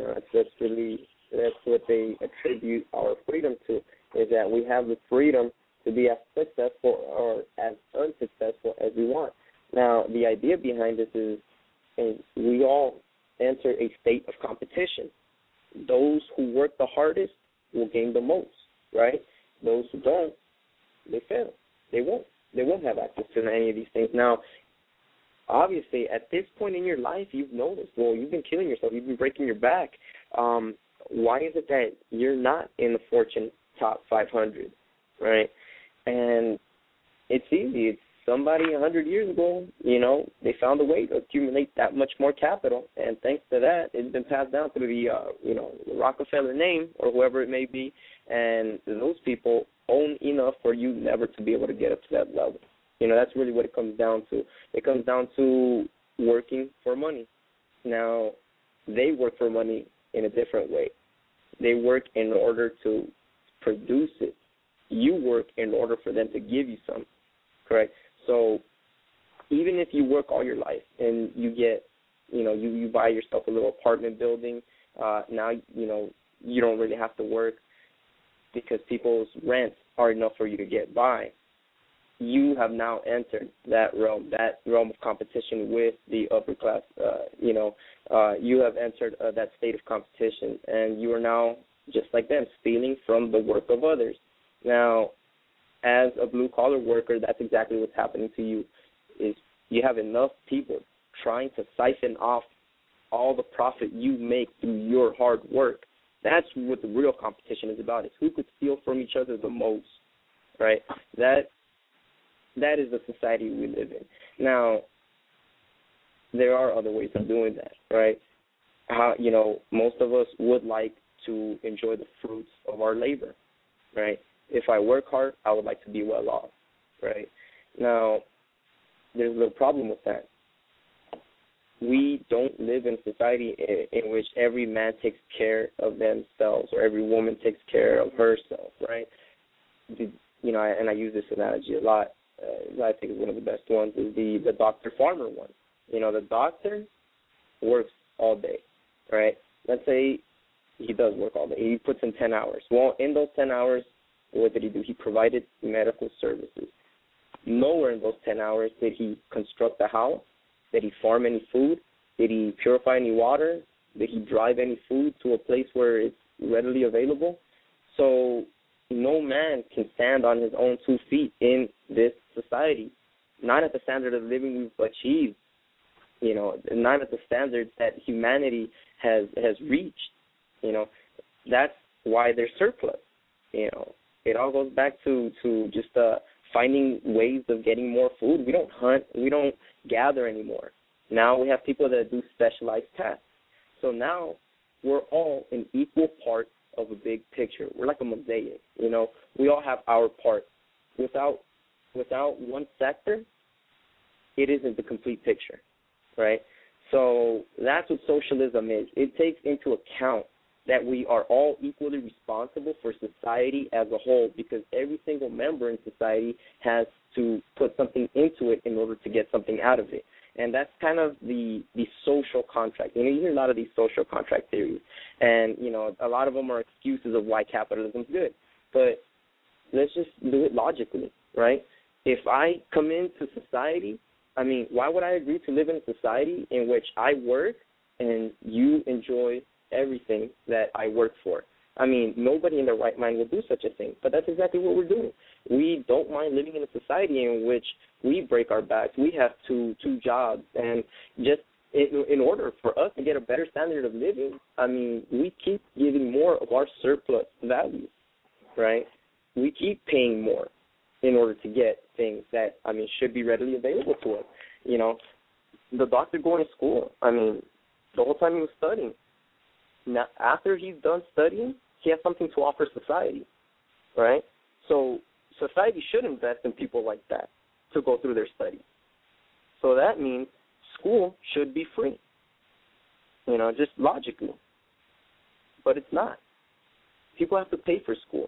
That's what they attribute our freedom to, is that we have the freedom to be as successful or as unsuccessful as we want. Now, the idea behind this is we all enter a state of competition. Those who work the hardest will gain the most, right? Those who don't, they fail. They won't have access to any of these things. Now, obviously, at this point in your life, you've noticed, you've been killing yourself, you've been breaking your back. Why is it that you're not in the Fortune top 500, right? And it's easy. It's somebody 100 years ago, they found a way to accumulate that much more capital, and thanks to that, it's been passed down through the Rockefeller name or whoever it may be, and those people own enough for you never to be able to get up to that level. That's really what it comes down to. It comes down to working for money. Now, they work for money in a different way. They work in order to produce it. You work in order for them to give you some, correct? So even if you work all your life and you get, you buy yourself a little apartment building, now, you don't really have to work because people's rents are enough for you to get by. You have now entered that realm of competition with the upper class. You have entered that state of competition, and you are now, just like them, stealing from the work of others. Now, as a blue-collar worker, that's exactly what's happening to you, is you have enough people trying to siphon off all the profit you make through your hard work. That's what the real competition is about, is who could steal from each other the most, right? That is the society we live in. Now, there are other ways of doing that, right? Most of us would like to enjoy the fruits of our labor, right? If I work hard, I would like to be well off, right? Now, there's a little problem with that. We don't live in a society in which every man takes care of themselves or every woman takes care of herself, right? And I use this analogy a lot. I think is one of the best ones is the doctor-farmer one. The doctor works all day, right? Let's say he does work all day. He puts in 10 hours. Well, in those 10 hours, what did he do? He provided medical services. Nowhere in those 10 hours did he construct a house. Did he farm any food? Did he purify any water? Did he drive any food to a place where it's readily available? So no man can stand on his own 2 feet in this society, not at the standard of living we've achieved, not at the standards that humanity has reached. That's why there's surplus. It all goes back to just finding ways of getting more food. We don't hunt. We don't gather anymore. Now we have people that do specialized tasks. So now we're all an equal part of a big picture. We're like a mosaic, We all have our part. Without one sector, it isn't the complete picture, right? So that's what socialism is. It takes into account that we are all equally responsible for society as a whole, because every single member in society has to put something into it in order to get something out of it. And that's kind of the social contract. You hear a lot of these social contract theories, and, a lot of them are excuses of why capitalism is good. But let's just do it logically, right? If I come into society, why would I agree to live in a society in which I work and you enjoy everything that I work for? Nobody in their right mind will do such a thing, but that's exactly what we're doing. We don't mind living in a society in which we break our backs. We have two jobs, and just in order for us to get a better standard of living, we keep giving more of our surplus value, right? We keep paying more in order to get things that, should be readily available to us. The doctor going to school, the whole time he was studying. Now, after he's done studying, he has something to offer society, right? So society should invest in people like that to go through their studies. So that means school should be free, just logically. But it's not. People have to pay for school.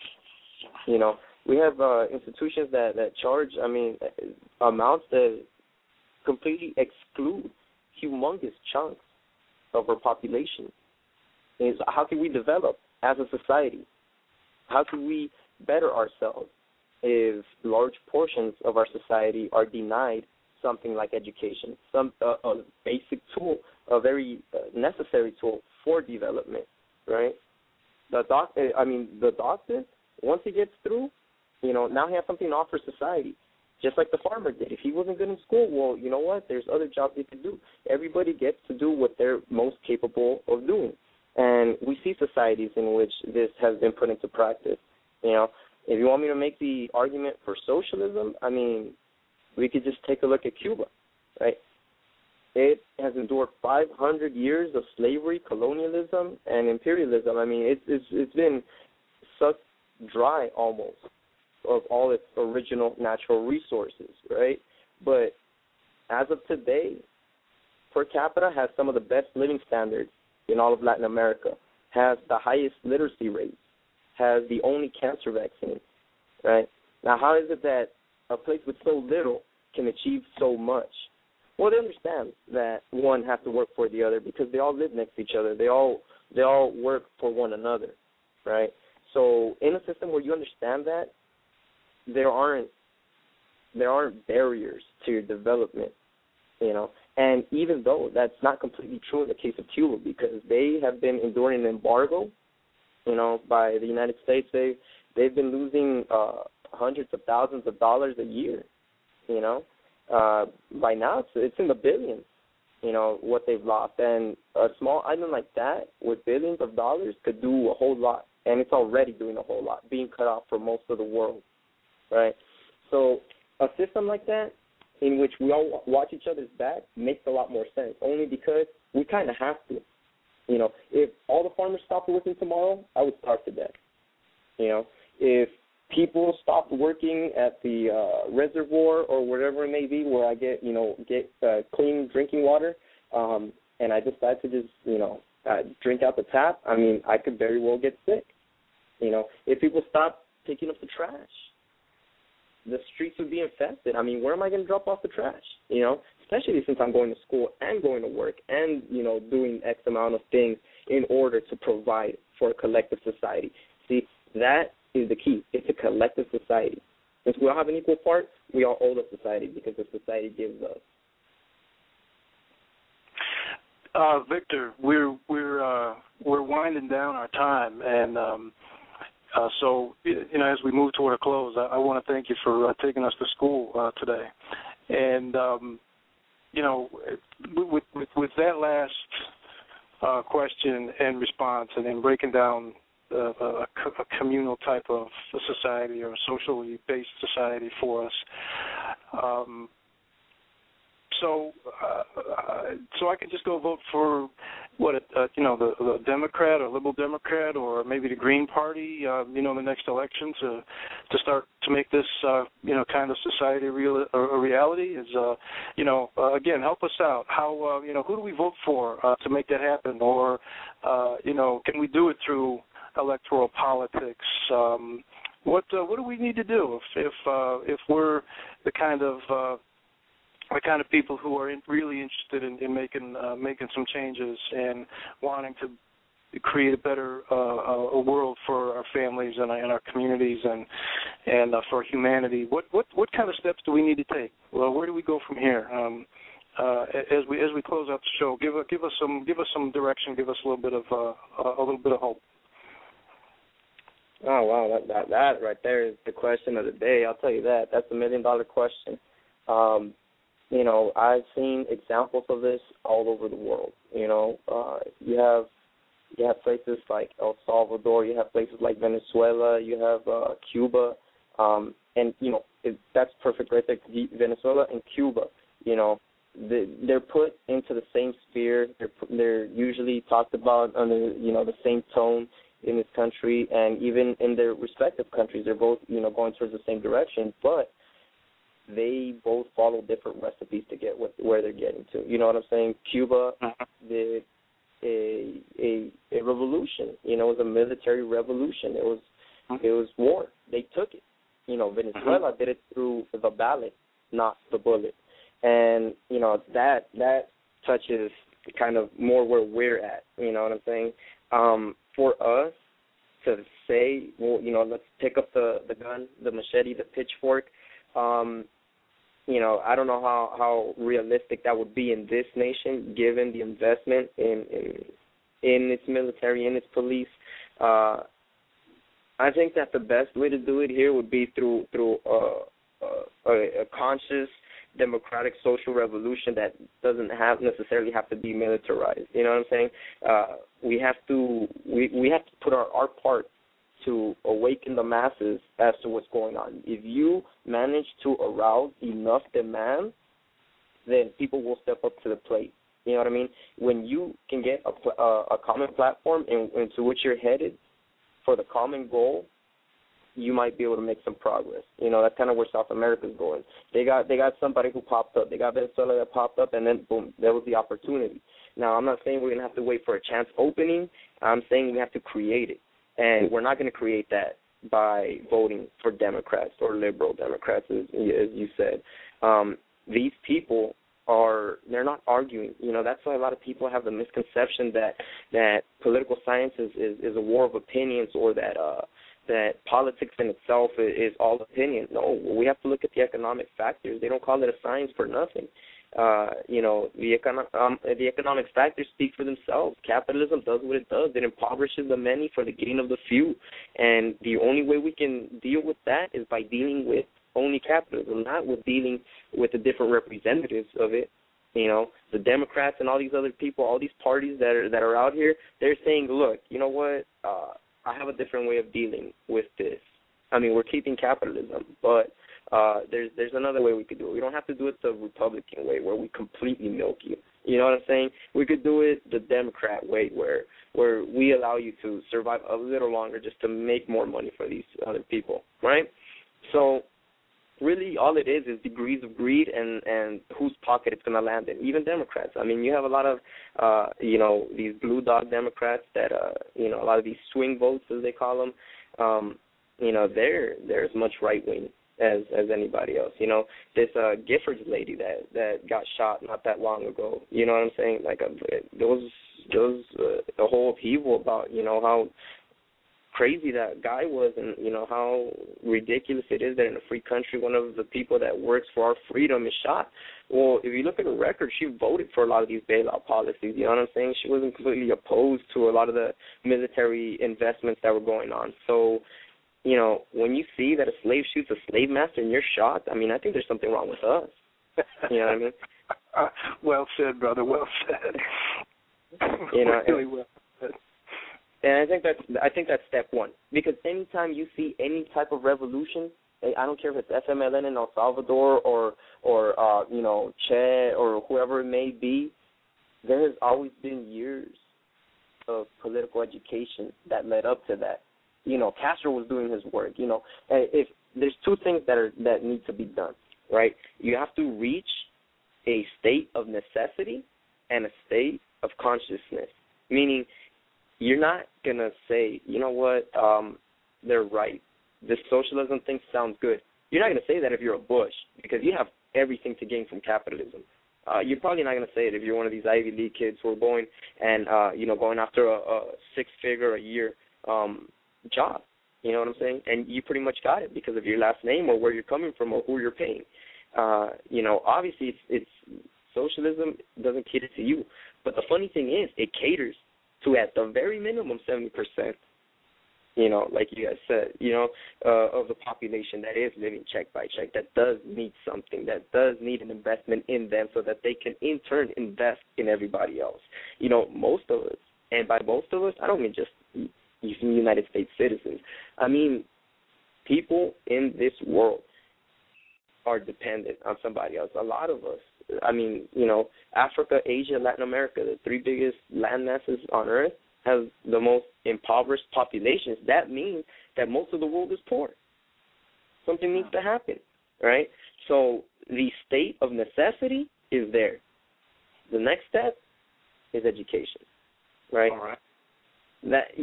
We have institutions that charge, amounts that completely exclude humongous chunks of our population. Is how can we develop as a society? How can we better ourselves if large portions of our society are denied something like education, a basic tool, a very necessary tool for development, right? The doctor, once he gets through, now he has something to offer society, just like the farmer did. If he wasn't good in school, well, you know what? There's other jobs he could do. Everybody gets to do what they're most capable of doing. And we see societies in which this has been put into practice. If you want me to make the argument for socialism, we could just take a look at Cuba, right? It has endured 500 years of slavery, colonialism, and imperialism. It's been sucked dry almost of all its original natural resources, right? But as of today, per capita has some of the best living standards in all of Latin America, has the highest literacy rates, has the only cancer vaccine, right? Now, how is it that a place with so little can achieve so much? Well, they understand that one has to work for the other because they all live next to each other. They all work for one another, right? So in a system where you understand that, there aren't barriers to your development, And even though that's not completely true in the case of Cuba, because they have been enduring an embargo, by the United States, they've been losing hundreds of thousands of dollars a year, By now, it's in the billions, what they've lost. And a small island like that with billions of dollars could do a whole lot, and it's already doing a whole lot, being cut off from most of the world, right? So a system like that, in which we all watch each other's back, makes a lot more sense, only because we kind of have to. If all the farmers stopped working tomorrow, I would starve to death. If people stopped working at the reservoir or whatever it may be where I get clean drinking water, and I decide to just, drink out the tap, I could very well get sick. If people stop picking up the trash, the streets would be infested. Where am I going to drop off the trash? Especially since I'm going to school and going to work and, doing X amount of things in order to provide for a collective society. See, that is the key. It's a collective society. Since we all have an equal part, we all owe the society because the society gives us. Victor, we're winding down our time, and so as we move toward a close, I want to thank you for taking us to school today, and with that last question and response, and then breaking down a communal type of society or a socially based society for us. So I can just go vote for the Democrat or Liberal Democrat or maybe the Green Party, the next election to start to make this, kind of society a reality is, again, help us out. How, who do we vote for to make that happen? Or, can we do it through electoral politics? What do we need to do if we're the kind of people who are really interested in making some changes and wanting to create a better a world for our families and our communities and for humanity? What kind of steps do we need to take? Well, where do we go from here? As we close out the show, give us some direction. Give us a little bit of hope. Oh wow, that right there is the question of the day. I'll tell you that. That's $1 million question. I've seen examples of this all over the world. You have places like El Salvador, you have places like Venezuela, you have Cuba, and that's perfect right there. Venezuela and Cuba, they're put into the same sphere. They're usually talked about under the same tone in this country, and even in their respective countries, they're both going towards the same direction, but they both follow different recipes to get where they're getting to. You know what I'm saying? Cuba did a revolution. It was a military revolution. It was war. They took it. Venezuela did it through the ballot, not the bullet. And that touches kind of more where we're at. You know what I'm saying? For us to say, let's pick up the gun, the machete, the pitchfork. I don't know how realistic that would be in this nation, given the investment in its military, in its police. I think that the best way to do it here would be through a conscious democratic social revolution that doesn't necessarily have to be militarized. You know what I'm saying? We have to put our part to awaken the masses as to what's going on. If you manage to arouse enough demand, then people will step up to the plate. You know what I mean? When you can get a common platform into which you're headed for the common goal, you might be able to make some progress. That's kind of where South America's going. They got somebody who popped up. They got Venezuela that popped up, and then boom, there was the opportunity. Now, I'm not saying we're going to have to wait for a chance opening. I'm saying we have to create it. And we're not going to create that by voting for Democrats or liberal Democrats, as you said. These people they're not arguing. That's why a lot of people have the misconception that political science is a war of opinions, or that politics in itself is all opinion. No, we have to look at the economic factors. They don't call it a science for nothing. The economic factors speak for themselves. Capitalism does what it does. It impoverishes the many for the gain of the few. And the only way we can deal with that is by dealing with only capitalism, not with dealing with the different representatives of it. The Democrats and all these other people, all these parties that are out here, they're saying, look, you know what, I have a different way of dealing with this. I mean, we're keeping capitalism, but there's another way we could do it. We don't have to do it the Republican way where we completely milk you. You know what I'm saying? We could do it the Democrat way where we allow you to survive a little longer just to make more money for these other people, right? So really all it is degrees of greed and whose pocket it's going to land in. Even Democrats. I mean, you have a lot of, these blue dog Democrats that, a lot of these swing votes, as they call them, they're as much right-wing as anybody else. This Giffords lady that got shot not that long ago, you know what I'm saying? Like, there was a whole upheaval about, how crazy that guy was, and how ridiculous it is that in a free country one of the people that works for our freedom is shot. Well, if you look at her record, she voted for a lot of these bailout policies. You know what I'm saying? She wasn't completely opposed to a lot of the military investments that were going on. So, when you see that a slave shoots a slave master and you're shocked, I mean, I think there's something wrong with us. You know what I mean? Well said, brother. Well said. Really well said. And I think that's step one, because anytime you see any type of revolution, I don't care if it's FMLN in El Salvador or Che or whoever it may be, there has always been years of political education that led up to that. You know, Castro was doing his work. You know, if there's two things that need to be done, right? You have to reach a state of necessity and a state of consciousness, meaning you're not going to say, you know what, they're right. This socialism thing sounds good. You're not going to say that if you're a Bush, because you have everything to gain from capitalism. You're probably not going to say it if you're one of these Ivy League kids who are going and, going after a six-figure a year job. You know what I'm saying? And you pretty much got it because of your last name or where you're coming from or who you're paying. Obviously it's socialism doesn't cater to you. But the funny thing is it caters to, at the very minimum, 70%, like you guys said, of the population that is living check by check, that does need something, that does need an investment in them so that they can in turn invest in everybody else. Most of us, and by most of us, I don't mean just United States citizens. I mean people in this world are dependent on somebody else. A lot of us. I mean, Africa, Asia, Latin America, the three biggest land masses on Earth, have the most impoverished populations. That means that most of the world is poor. Something needs to happen, right? So the state of necessity is there. The next step is education, right? All right. That,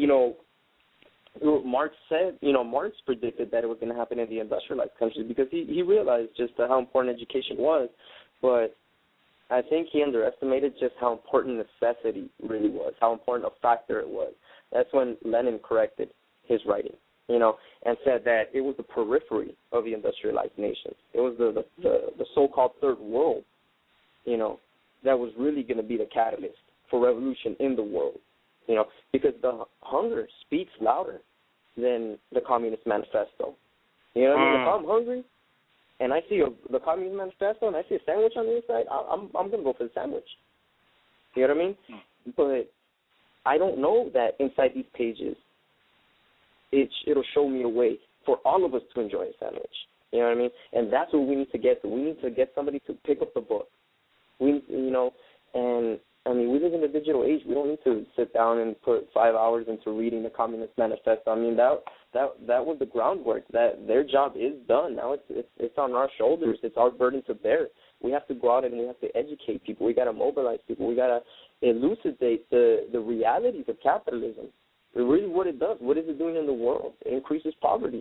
Marx said, Marx predicted that it was going to happen in the industrialized countries because he realized just how important education was. But I think he underestimated just how important necessity really was, how important a factor it was. That's when Lenin corrected his writing, and said that it was the periphery of the industrialized nations. It was the so-called third world, that was really going to be the catalyst for revolution in the world, because the hunger speaks louder than the Communist Manifesto. You know what I mean? If I'm hungry and I see the Communist Manifesto and I see a sandwich on the inside, I'm going to go for the sandwich. You know what I mean? But I don't know that inside these pages it'll show me a way for all of us to enjoy a sandwich. You know what I mean? And that's what we need to get to. We need to get somebody to pick up the book. And I mean, we live in the digital age. We don't need to sit down and put 5 hours into reading the Communist Manifesto. I mean, that was the groundwork. That their job is done. Now it's on our shoulders. It's our burden to bear. We have to go out and we have to educate people. We got to mobilize people. We got to elucidate the realities of capitalism. Really, what it does. What is it doing in the world? It increases poverty.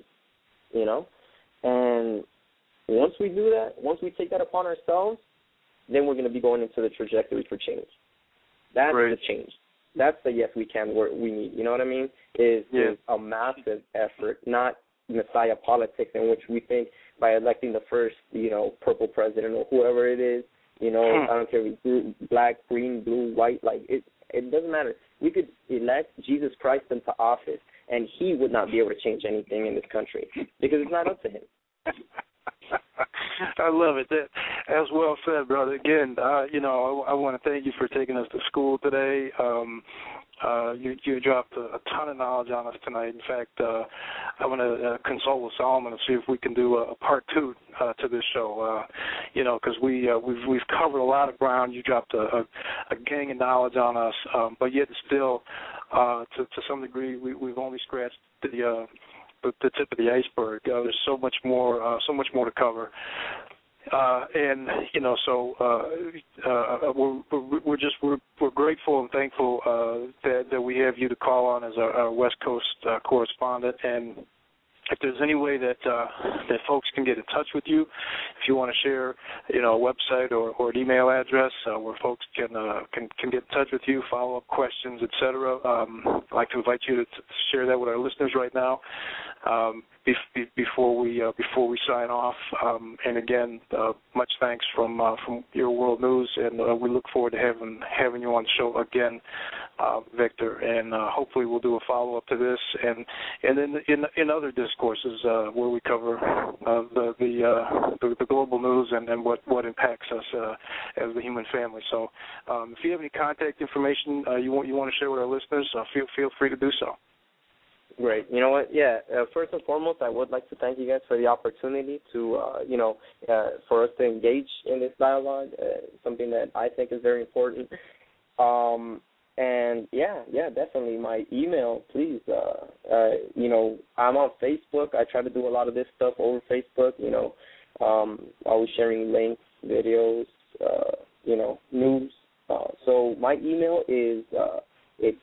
And once we do that, once we take that upon ourselves, then we're going to be going into the trajectory for change. That's right. The change. That's the yes we can word we need. You know what I mean? Is a massive effort, not Messiah politics in which we think by electing the first, purple president or whoever it is, I don't care if it's black, green, blue, white, it doesn't matter. We could elect Jesus Christ into office and he would not be able to change anything in this country because it's not up to him. I love it. That's well said, brother. Again, I want to thank you for taking us to school today. You dropped a ton of knowledge on us tonight. In fact, I want to consult with Solomon and see if we can do a part 2 to this show. Because we've covered a lot of ground. You dropped a gang of knowledge on us, but yet still, to some degree, we've only scratched the tip of the iceberg. There's so much more to cover. We're grateful and thankful that we have you to call on as our West Coast correspondent. And if there's any way that folks can get in touch with you, if you want to share, a website or an email address where folks can get in touch with you, follow up questions, etc. I'd like to invite you to share that with our listeners right now. Before we sign off, and again, much thanks from Your World News, and we look forward to having you on the show again, Victor. And hopefully we'll do a follow up to this, and then in other discourses where we cover the global news and what impacts us as the human family. So, if you have any contact information you want to share with our listeners, feel free to do so. Great. You know what? Yeah. First and foremost, I would like to thank you guys for the opportunity to, for us to engage in this dialogue. Something that I think is very important. And yeah, definitely. My email, please. I'm on Facebook. I try to do a lot of this stuff over Facebook. Always sharing links, videos, news. So my email is it's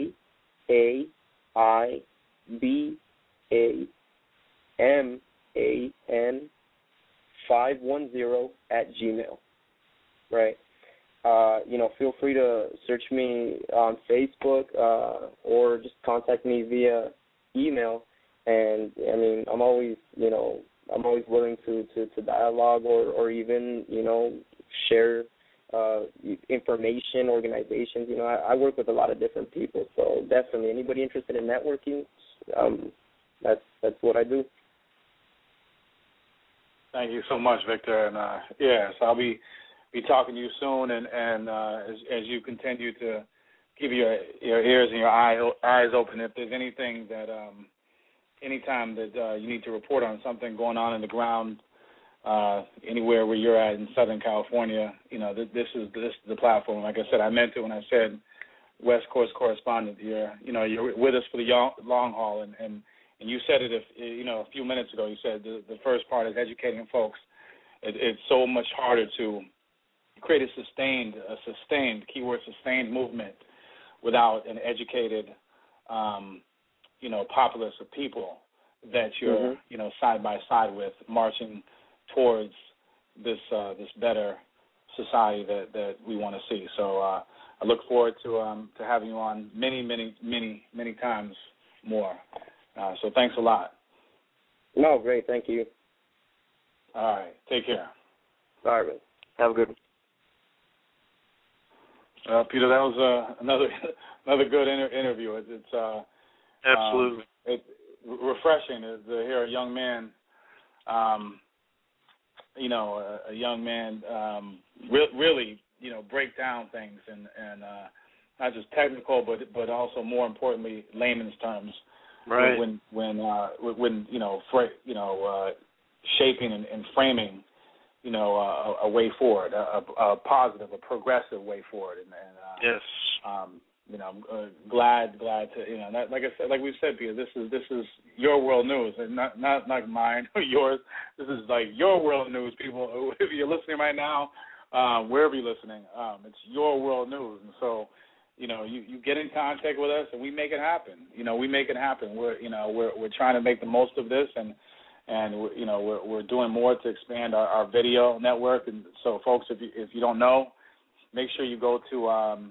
KAIBAMAN510 right? Feel free to search me on Facebook or just contact me via email. And I mean, I'm always willing to dialogue or even share information, organizations. I work with a lot of different people, so definitely anybody interested in networking, that's what I do. Thank you so much, Victor. And so I'll be talking to you soon, and as you continue to keep your ears and your eyes open, if there's anything that anytime that you need to report on something going on in the ground anywhere where you're at in Southern California, this is the platform. Like I said, I meant it when I said West Coast correspondent. You're with us for the long haul, and you said it a few minutes ago. You said the first part is educating folks. It's so much harder to create a sustained keyword sustained movement without an educated populace of people that you're side by side with, marching towards this better society that we want to see. So I look forward to having you on many times more. So thanks a lot. No, great, thank you. All right, take care. All right, man. Have a good one. Peter, that was another good interview. It's absolutely it's refreshing to hear a young man, really break down things and not just technical, but also more importantly layman's terms. Right. When shaping and framing, a way forward, a positive, a progressive way forward, and yes. I'm glad to like I said, like we've said, Peter, this is your world news, and not like mine or yours. This is like your world news, people. If you're listening right now, wherever you're listening, it's your world news, and so you get in contact with us, and we make it happen. We make it happen. We're trying to make the most of this, and we're doing more to expand our video network. And so, folks, if you don't know, make sure you go to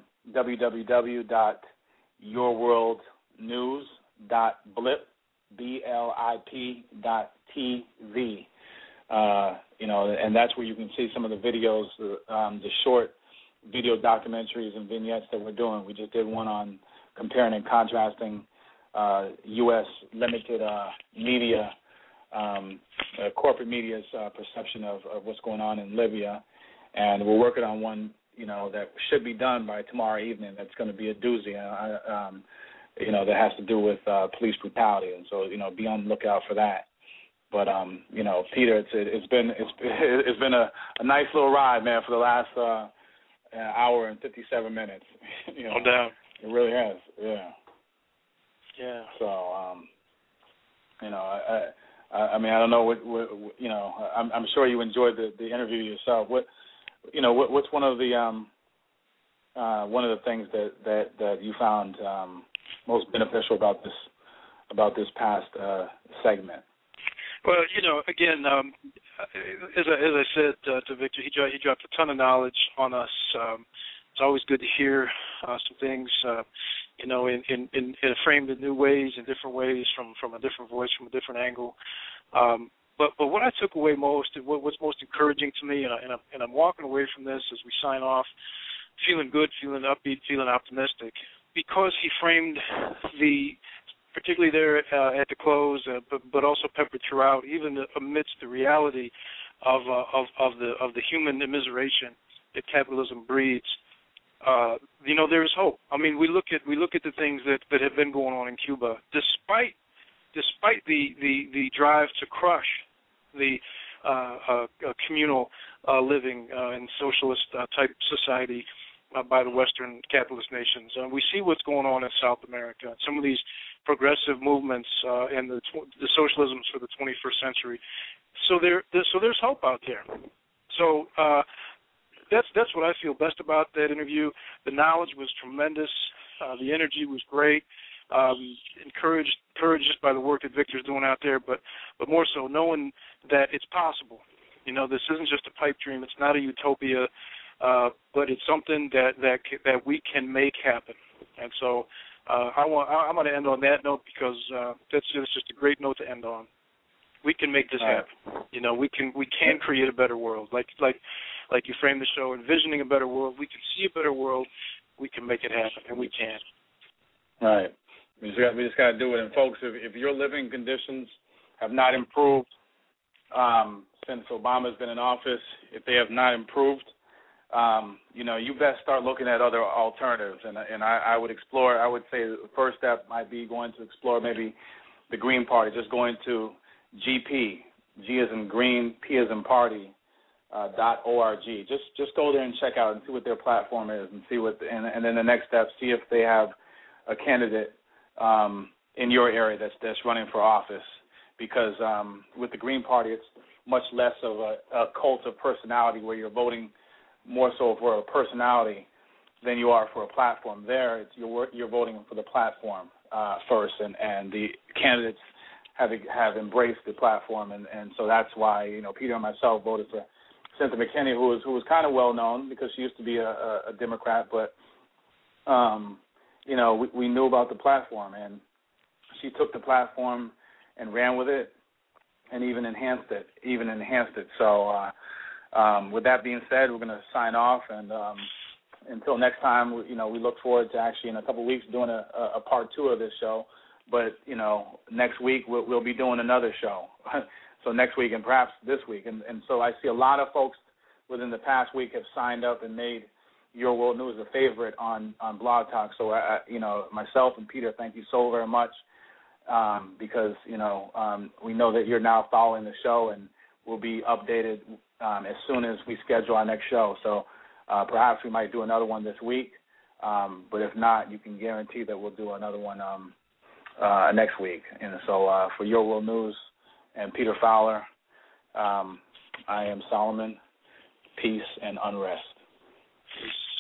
www.yourworldnews.blip.tv. And that's where you can see some of the videos, the short video documentaries and vignettes that we're doing. We just did one on comparing and contrasting U.S. limited media. Corporate media's perception of what's going on in Libya, and we're working on one, that should be done by tomorrow evening. That's going to be a doozy, that has to do with police brutality, and so be on the lookout for that. But Peter, it's been a nice little ride, man, for the last hour and 57 minutes. No doubt, it really has. Yeah. Yeah. So I mean, I don't know what I'm sure you enjoyed the interview yourself. What's one of the things that you found most beneficial about this past segment? Well, again, as I said to Victor, he dropped a ton of knowledge on us. It's always good to hear some things, in framed in new ways, in different ways, from a different voice, from a different angle. But what I took away most, and what's most encouraging to me, and I'm walking away from this as we sign off, feeling good, feeling upbeat, feeling optimistic, because he framed particularly there at the close, but also peppered throughout, even amidst the reality of the human immiseration that capitalism breeds. There is hope. I mean, we look at the things that have been going on in Cuba, despite the drive to crush the communal living and socialist type society. by the Western capitalist nations. We see what's going on in South America. Some of these progressive movements and the socialisms for the 21st century. So there's hope out there. So that's what I feel best about that interview. The knowledge was tremendous. The energy was great. Encouraged just by the work that Victor's doing out there, but more so knowing that it's possible. This isn't just a pipe dream. It's not a utopia, but it's something that we can make happen. And so I'm going to end on that note because that's just a great note to end on. We can make this happen. We can create a better world. Like you framed the show, envisioning a better world. We can see a better world. We can make it happen, and we can. Right. We just got to do it. And folks, if your living conditions have not improved since Obama's been in office, if they have not improved, you best start looking at other alternatives. And I would explore. I would say the first step might be going to explore maybe the Green Party. Just going to GP, G as in Green, P as in Party. .org. Just go there and check out and see what their platform is, and see and then the next step, see if they have a candidate in your area that's running for office. Because with the Green Party, it's much less of a cult of personality where you're voting more so for a personality than you are for a platform. There, you're voting for the platform first, and the candidates have embraced the platform, and so that's why Peter and myself voted for Cynthia McKinney, who was kind of well known because she used to be a Democrat, but we knew about the platform, and she took the platform and ran with it, and even enhanced it. So, with that being said, we're going to sign off, and until next time, we look forward to actually in a couple of weeks doing a part 2 of this show. But next week we'll be doing another show. So next week and perhaps this week. And so I see a lot of folks within the past week have signed up and made Your World News a favorite on Blog Talk. So, myself and Peter, thank you so very much because, we know that you're now following the show and we'll be updated as soon as we schedule our next show. So perhaps we might do another one this week. But if not, you can guarantee that we'll do another one next week. And so for Your World News, and Peter Fowler, I am Solomon. Peace and unrest. Peace.